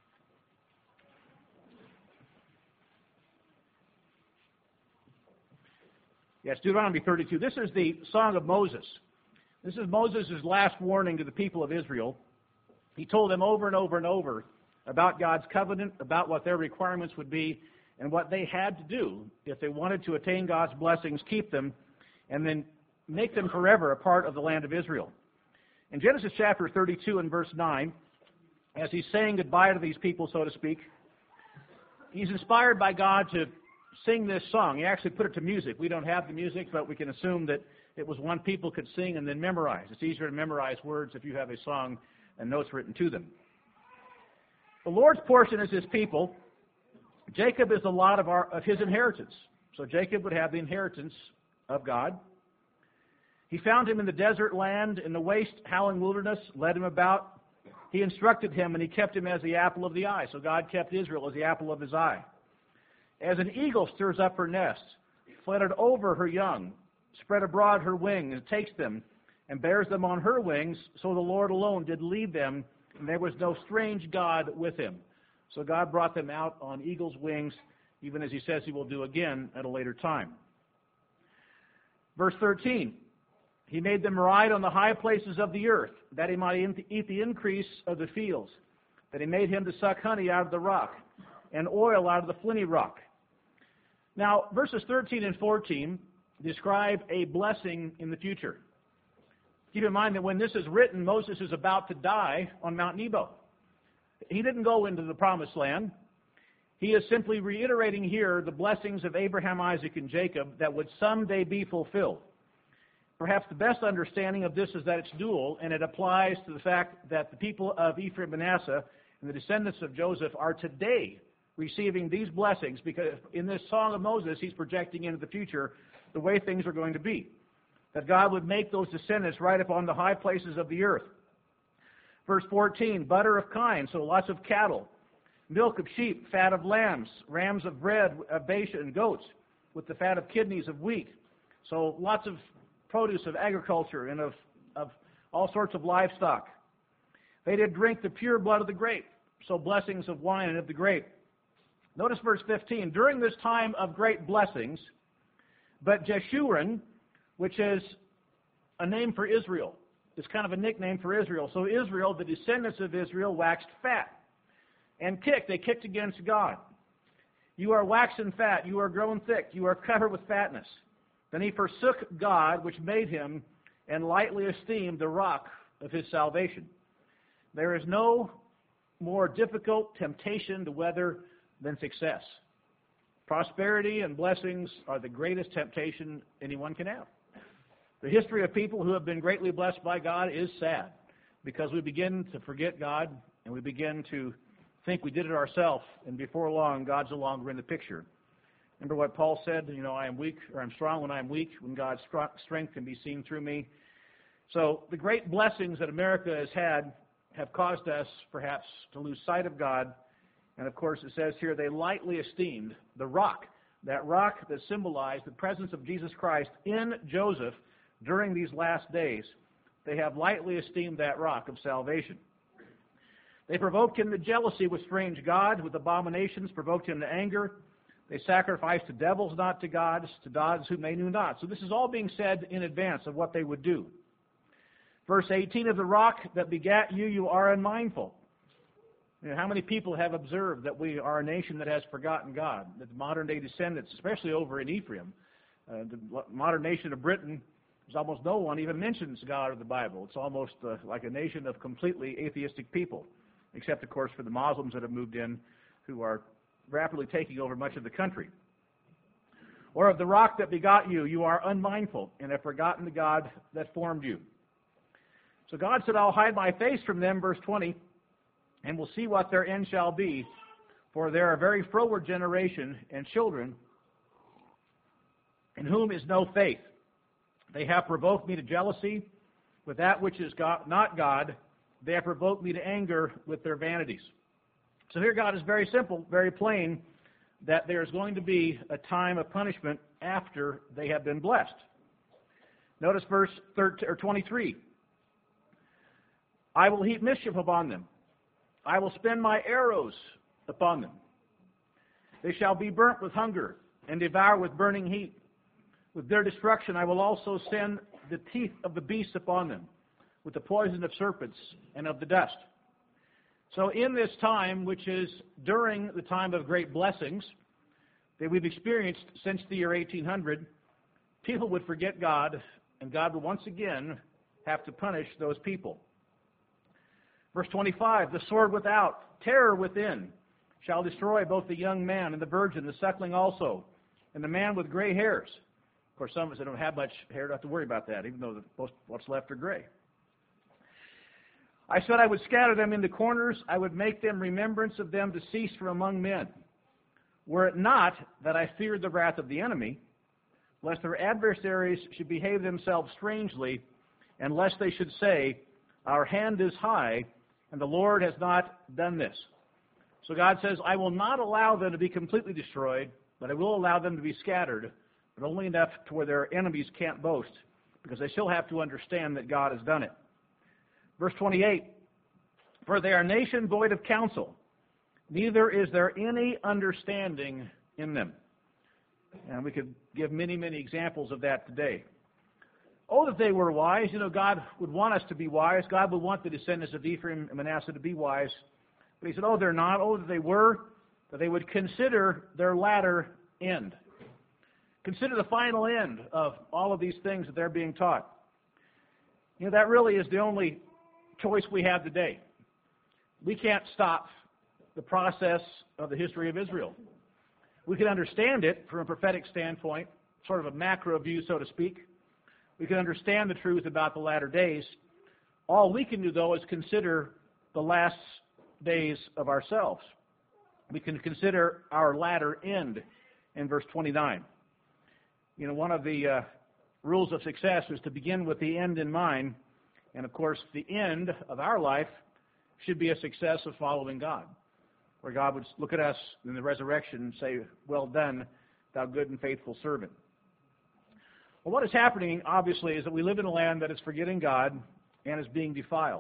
Yes, Deuteronomy thirty-two. This is the Song of Moses. This is Moses' last warning to the people of Israel. He told them over and over and over about God's covenant, about what their requirements would be, and what they had to do if they wanted to attain God's blessings, keep them, and then make them forever a part of the land of Israel. In Genesis chapter thirty-two and verse nine, as he's saying goodbye to these people, so to speak, he's inspired by God to sing this song. He actually put it to music. We don't have the music, but we can assume that it was one people could sing and then memorize. It's easier to memorize words if you have a song and notes written to them. The Lord's portion is His people. Jacob is the lot of, our, of his inheritance. So Jacob would have the inheritance of God. He found him in the desert land, in the waste, howling wilderness, led him about. He instructed him, and He kept him as the apple of the eye. So God kept Israel as the apple of His eye. As an eagle stirs up her nest, fluttered over her young, spread abroad her wings, and takes them, and bears them on her wings, so the Lord alone did lead them, and there was no strange God with Him. So God brought them out on eagle's wings, even as He says He will do again at a later time. Verse thirteen, He made them ride on the high places of the earth, that He might eat the increase of the fields, that He made him to suck honey out of the rock, and oil out of the flinty rock. Now, verses thirteen and fourteen describe a blessing in the future. Keep in mind that when this is written, Moses is about to die on Mount Nebo. He didn't go into the promised land. He is simply reiterating here the blessings of Abraham, Isaac, and Jacob that would someday be fulfilled. Perhaps the best understanding of this is that it's dual, and it applies to the fact that the people of Ephraim and Manasseh and the descendants of Joseph are today receiving these blessings, because in this Song of Moses, he's projecting into the future the way things are going to be. That God would make those descendants right up on the high places of the earth. Verse fourteen, butter of kine, so lots of cattle, milk of sheep, fat of lambs, rams of bread, of Bashan, and goats, with the fat of kidneys of wheat. So lots of produce of agriculture and of, of all sorts of livestock. They did drink the pure blood of the grape, so blessings of wine and of the grape. Notice verse fifteen, during this time of great blessings, but Jeshurun, which is a name for Israel, it's kind of a nickname for Israel. So Israel, the descendants of Israel, waxed fat and kicked. They kicked against God. You are waxen fat, you are grown thick, you are covered with fatness. Then he forsook God, which made him, and lightly esteemed the rock of his salvation. There is no more difficult temptation to weather than success. Prosperity and blessings are the greatest temptation anyone can have. The history of people who have been greatly blessed by God is sad, because we begin to forget God and we begin to think we did it ourselves, and before long, God's no longer in the picture. Remember what Paul said, you know, I am weak, or I'm strong when I'm weak, when God's strength can be seen through me. So the great blessings that America has had have caused us, perhaps, to lose sight of God. And of course, it says here, they lightly esteemed the rock, that rock that symbolized the presence of Jesus Christ in Joseph during these last days. They have lightly esteemed that rock of salvation. They provoked him to jealousy with strange gods, with abominations, provoked him to anger. They sacrificed to devils, not to gods, to gods whom they knew not. So this is all being said in advance of what they would do. Verse eighteen, of the rock that begat you, you are unmindful. You know, how many people have observed that we are a nation that has forgotten God? That the modern-day descendants, especially over in Ephraim, uh, the modern nation of Britain, there's almost no one even mentions God or the Bible. It's almost uh, like a nation of completely atheistic people, except, of course, for the Muslims that have moved in, who are rapidly taking over much of the country. Or of the rock that begot you, you are unmindful, and have forgotten the God that formed you. So God said, I'll hide my face from them, verse twenty, and we'll see what their end shall be, for they are a very froward generation and children in whom is no faith. They have provoked me to jealousy with that which is God, not God. They have provoked me to anger with their vanities. So here God is very simple, very plain, that there is going to be a time of punishment after they have been blessed. Notice verse thirteen, or twenty-three. I will heap mischief upon them. I will spend my arrows upon them. They shall be burnt with hunger and devour with burning heat. With their destruction I will also send the teeth of the beasts upon them, with the poison of serpents and of the dust. So in this time, which is during the time of great blessings that we've experienced since the year eighteen hundred, people would forget God, and God would once again have to punish those people. Verse twenty-five, the sword without, terror within, shall destroy both the young man and the virgin, the suckling also, and the man with gray hairs. Of course, some of us that don't have much hair don't have to worry about that, even though the, most what's left are gray. I said I would scatter them into corners. I would make them remembrance of them to cease from among men. Were it not that I feared the wrath of the enemy, lest their adversaries should behave themselves strangely, and lest they should say, our hand is high, and the Lord has not done this. So God says, I will not allow them to be completely destroyed, but I will allow them to be scattered, but only enough to where their enemies can't boast, because they still have to understand that God has done it. Verse twenty-eight, for they are a nation void of counsel, neither is there any understanding in them. And we could give many, many examples of that today. Oh, that they were wise. You know, God would want us to be wise. God would want the descendants of Ephraim and Manasseh to be wise. But he said, oh, they're not. Oh, that they were, that they would consider their latter end. Consider the final end of all of these things that they're being taught. You know, that really is the only choice we have today. We can't stop the process of the history of Israel. We can understand it from a prophetic standpoint, sort of a macro view, so to speak. We can understand the truth about the latter days. All we can do, though, is consider the last days of ourselves. We can consider our latter end in verse twenty-nine. You know, one of the uh, rules of success is to begin with the end in mind. And, of course, the end of our life should be a success of following God, where God would look at us in the resurrection and say, well done, thou good and faithful servant. Well, what is happening, obviously, is that we live in a land that is forgetting God and is being defiled.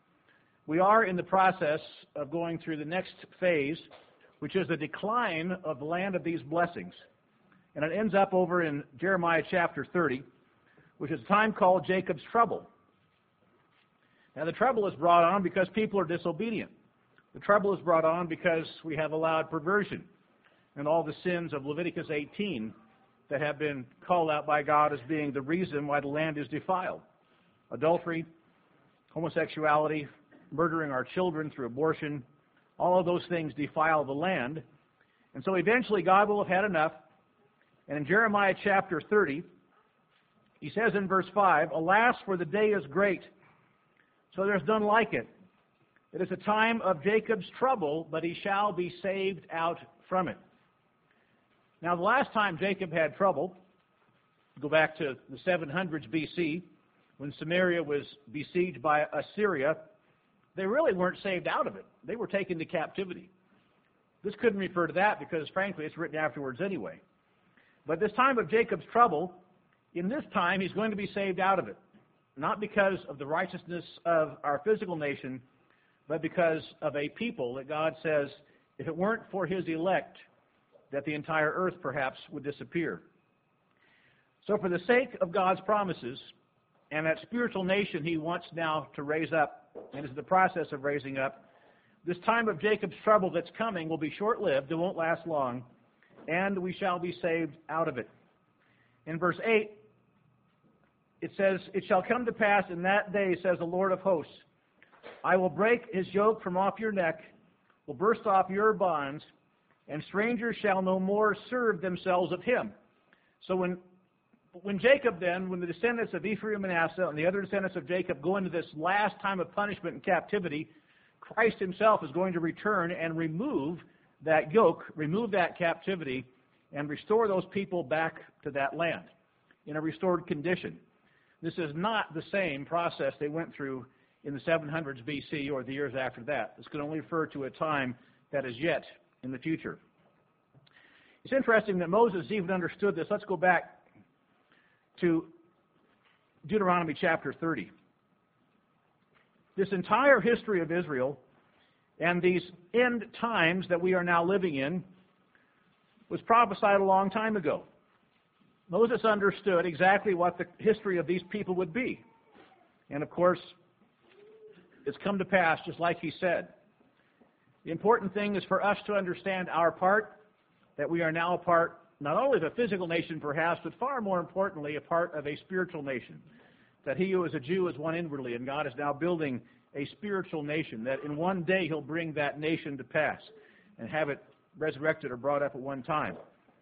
We are in the process of going through the next phase, which is the decline of the land of these blessings. And it ends up over in Jeremiah chapter thirty, which is a time called Jacob's trouble. Now, the trouble is brought on because people are disobedient. The trouble is brought on because we have allowed perversion and all the sins of Leviticus eighteen that have been called out by God as being the reason why the land is defiled. adultery, homosexuality, murdering our children through abortion. All of those things defile the land. And so eventually God will have had enough. And in Jeremiah chapter thirty, he says in verse five, "Alas, for the day is great, so there's none like it. It is a time of Jacob's trouble, but he shall be saved out from it." Now, the last time Jacob had trouble, go back to the seven hundreds B C, when Samaria was besieged by Assyria, they really weren't saved out of it. They were taken to captivity. This couldn't refer to that because, frankly, it's written afterwards anyway. But this time of Jacob's trouble, in this time, he's going to be saved out of it. Not because of the righteousness of our physical nation, but because of a people that God says, if it weren't for his elect, that the entire earth perhaps would disappear. So for the sake of God's promises and that spiritual nation he wants now to raise up, and is in the process of raising up, this time of Jacob's trouble that's coming will be short-lived, it won't last long, and we shall be saved out of it. In verse eight, it says, "It shall come to pass in that day, says the Lord of hosts, I will break his yoke from off your neck, will burst off your bonds, and strangers shall no more serve themselves of him." So when when Jacob then, when the descendants of Ephraim and Manasseh and the other descendants of Jacob go into this last time of punishment and captivity, Christ himself is going to return and remove that yoke, remove that captivity, and restore those people back to that land in a restored condition. This is not the same process they went through in the seven hundreds B C or the years after that. This can only refer to a time that is yet in the future. It's interesting that Moses even understood this. Let's go back to Deuteronomy chapter thirty. This entire history of Israel and these end times that we are now living in was prophesied a long time ago. Moses understood exactly what the history of these people would be. And of course, it's come to pass just like he said. The important thing is for us to understand our part, that we are now a part not only of a physical nation perhaps, but far more importantly, a part of a spiritual nation. That he who is a Jew is one inwardly, and God is now building a spiritual nation, that in one day he'll bring that nation to pass and have it resurrected or brought up at one time.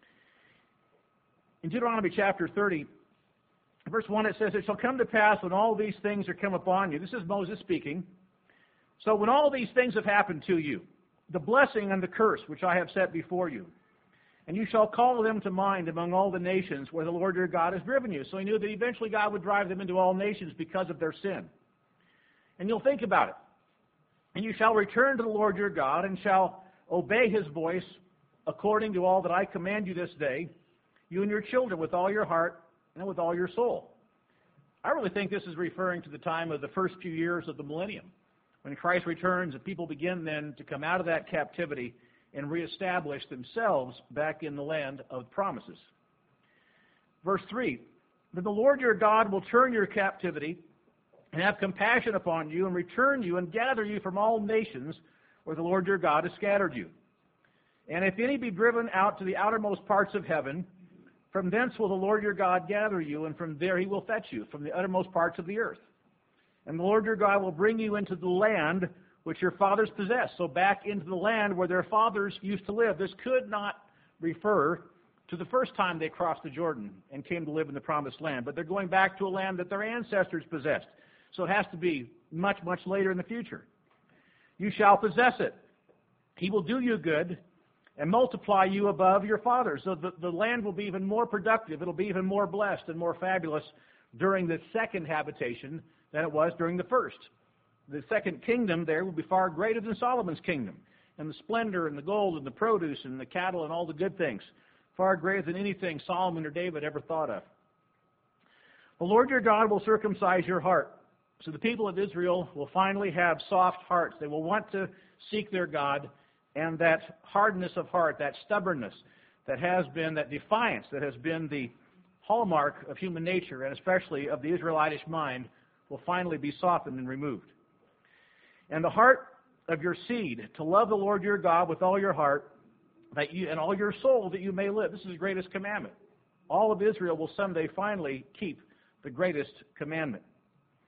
In Deuteronomy chapter thirty, verse one, it says, "It shall come to pass when all these things are come upon you." This is Moses speaking. So when all these things have happened to you, the blessing and the curse which I have set before you, and you shall call them to mind among all the nations where the Lord your God has driven you. So he knew that eventually God would drive them into all nations because of their sin. And you'll think about it. "And you shall return to the Lord your God, and shall obey his voice according to all that I command you this day, you and your children with all your heart and with all your soul." I really think this is referring to the time of the first few years of the millennium, when Christ returns and people begin then to come out of that captivity and reestablish themselves back in the land of promises. Verse three, "Then the Lord your God will turn your captivity and have compassion upon you and return you and gather you from all nations where the Lord your God has scattered you. And if any be driven out to the outermost parts of heaven, from thence will the Lord your God gather you, and from there he will fetch you, from the uttermost parts of the earth. And the Lord your God will bring you into the land which your fathers possessed." So back into the land where their fathers used to live. This could not refer to the first time they crossed the Jordan and came to live in the promised land, but they're going back to a land that their ancestors possessed. So it has to be much, much later in the future. "You shall possess it. He will do you good and multiply you above your fathers." So the, the land will be even more productive. It'll be even more blessed and more fabulous during the second habitation than it was during the first. The second kingdom there will be far greater than Solomon's kingdom. And the splendor and the gold and the produce and the cattle and all the good things, far greater than anything Solomon or David ever thought of. "The Lord your God will circumcise your heart." So the people of Israel will finally have soft hearts. They will want to seek their God, and that hardness of heart, that stubbornness that has been, that defiance that has been the hallmark of human nature, and especially of the Israelitish mind, will finally be softened and removed. "And the heart of your seed, to love the Lord your God with all your heart, that you and all your soul, that you may live." This is the greatest commandment. All of Israel will someday finally keep the greatest commandment.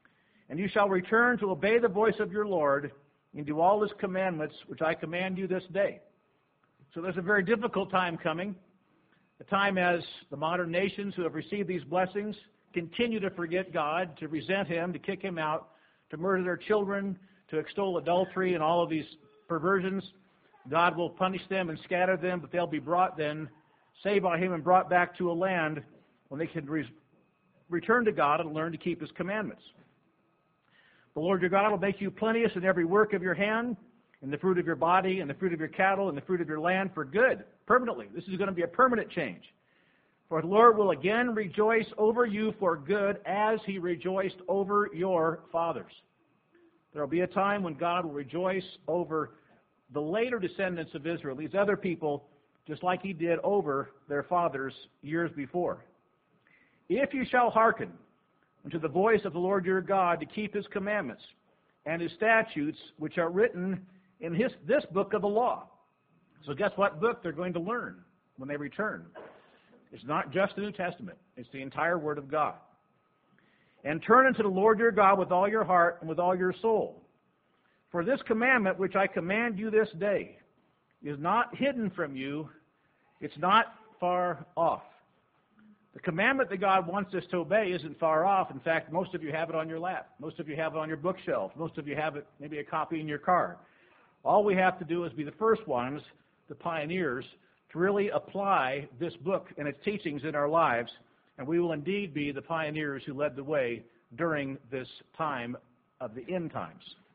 And you shall return to obey the voice of your Lord and do all his commandments, which I command you this day. So there's a very difficult time coming, a time as the modern nations who have received these blessings continue to forget God, to resent him, to kick him out, to murder their children, to extol adultery and all of these perversions. God will punish them and scatter them, but they'll be brought then, saved by him and brought back to a land when they can re- return to God and learn to keep his commandments. The Lord your God will make you plenteous in every work of your hand, in the fruit of your body, in the fruit of your cattle, in the fruit of your land for good, permanently. This is going to be a permanent change. For the Lord will again rejoice over you for good as he rejoiced over your fathers. There will be a time when God will rejoice over the later descendants of Israel, these other people, just like he did over their fathers years before. If you shall hearken unto the voice of the Lord your God to keep his commandments and his statutes, which are written in his, this book of the law. So guess what book they're going to learn when they return? It's not just the New Testament. It's the entire Word of God. And turn unto the Lord your God with all your heart and with all your soul. For this commandment which I command you this day is not hidden from you. It's not far off. The commandment that God wants us to obey isn't far off. In fact, most of you have it on your lap. Most of you have it on your bookshelf. Most of you have it, maybe a copy in your car. All we have to do is be the first ones, the pioneers, to really apply this book and its teachings in our lives, and we will indeed be the pioneers who led the way during this time of the end times.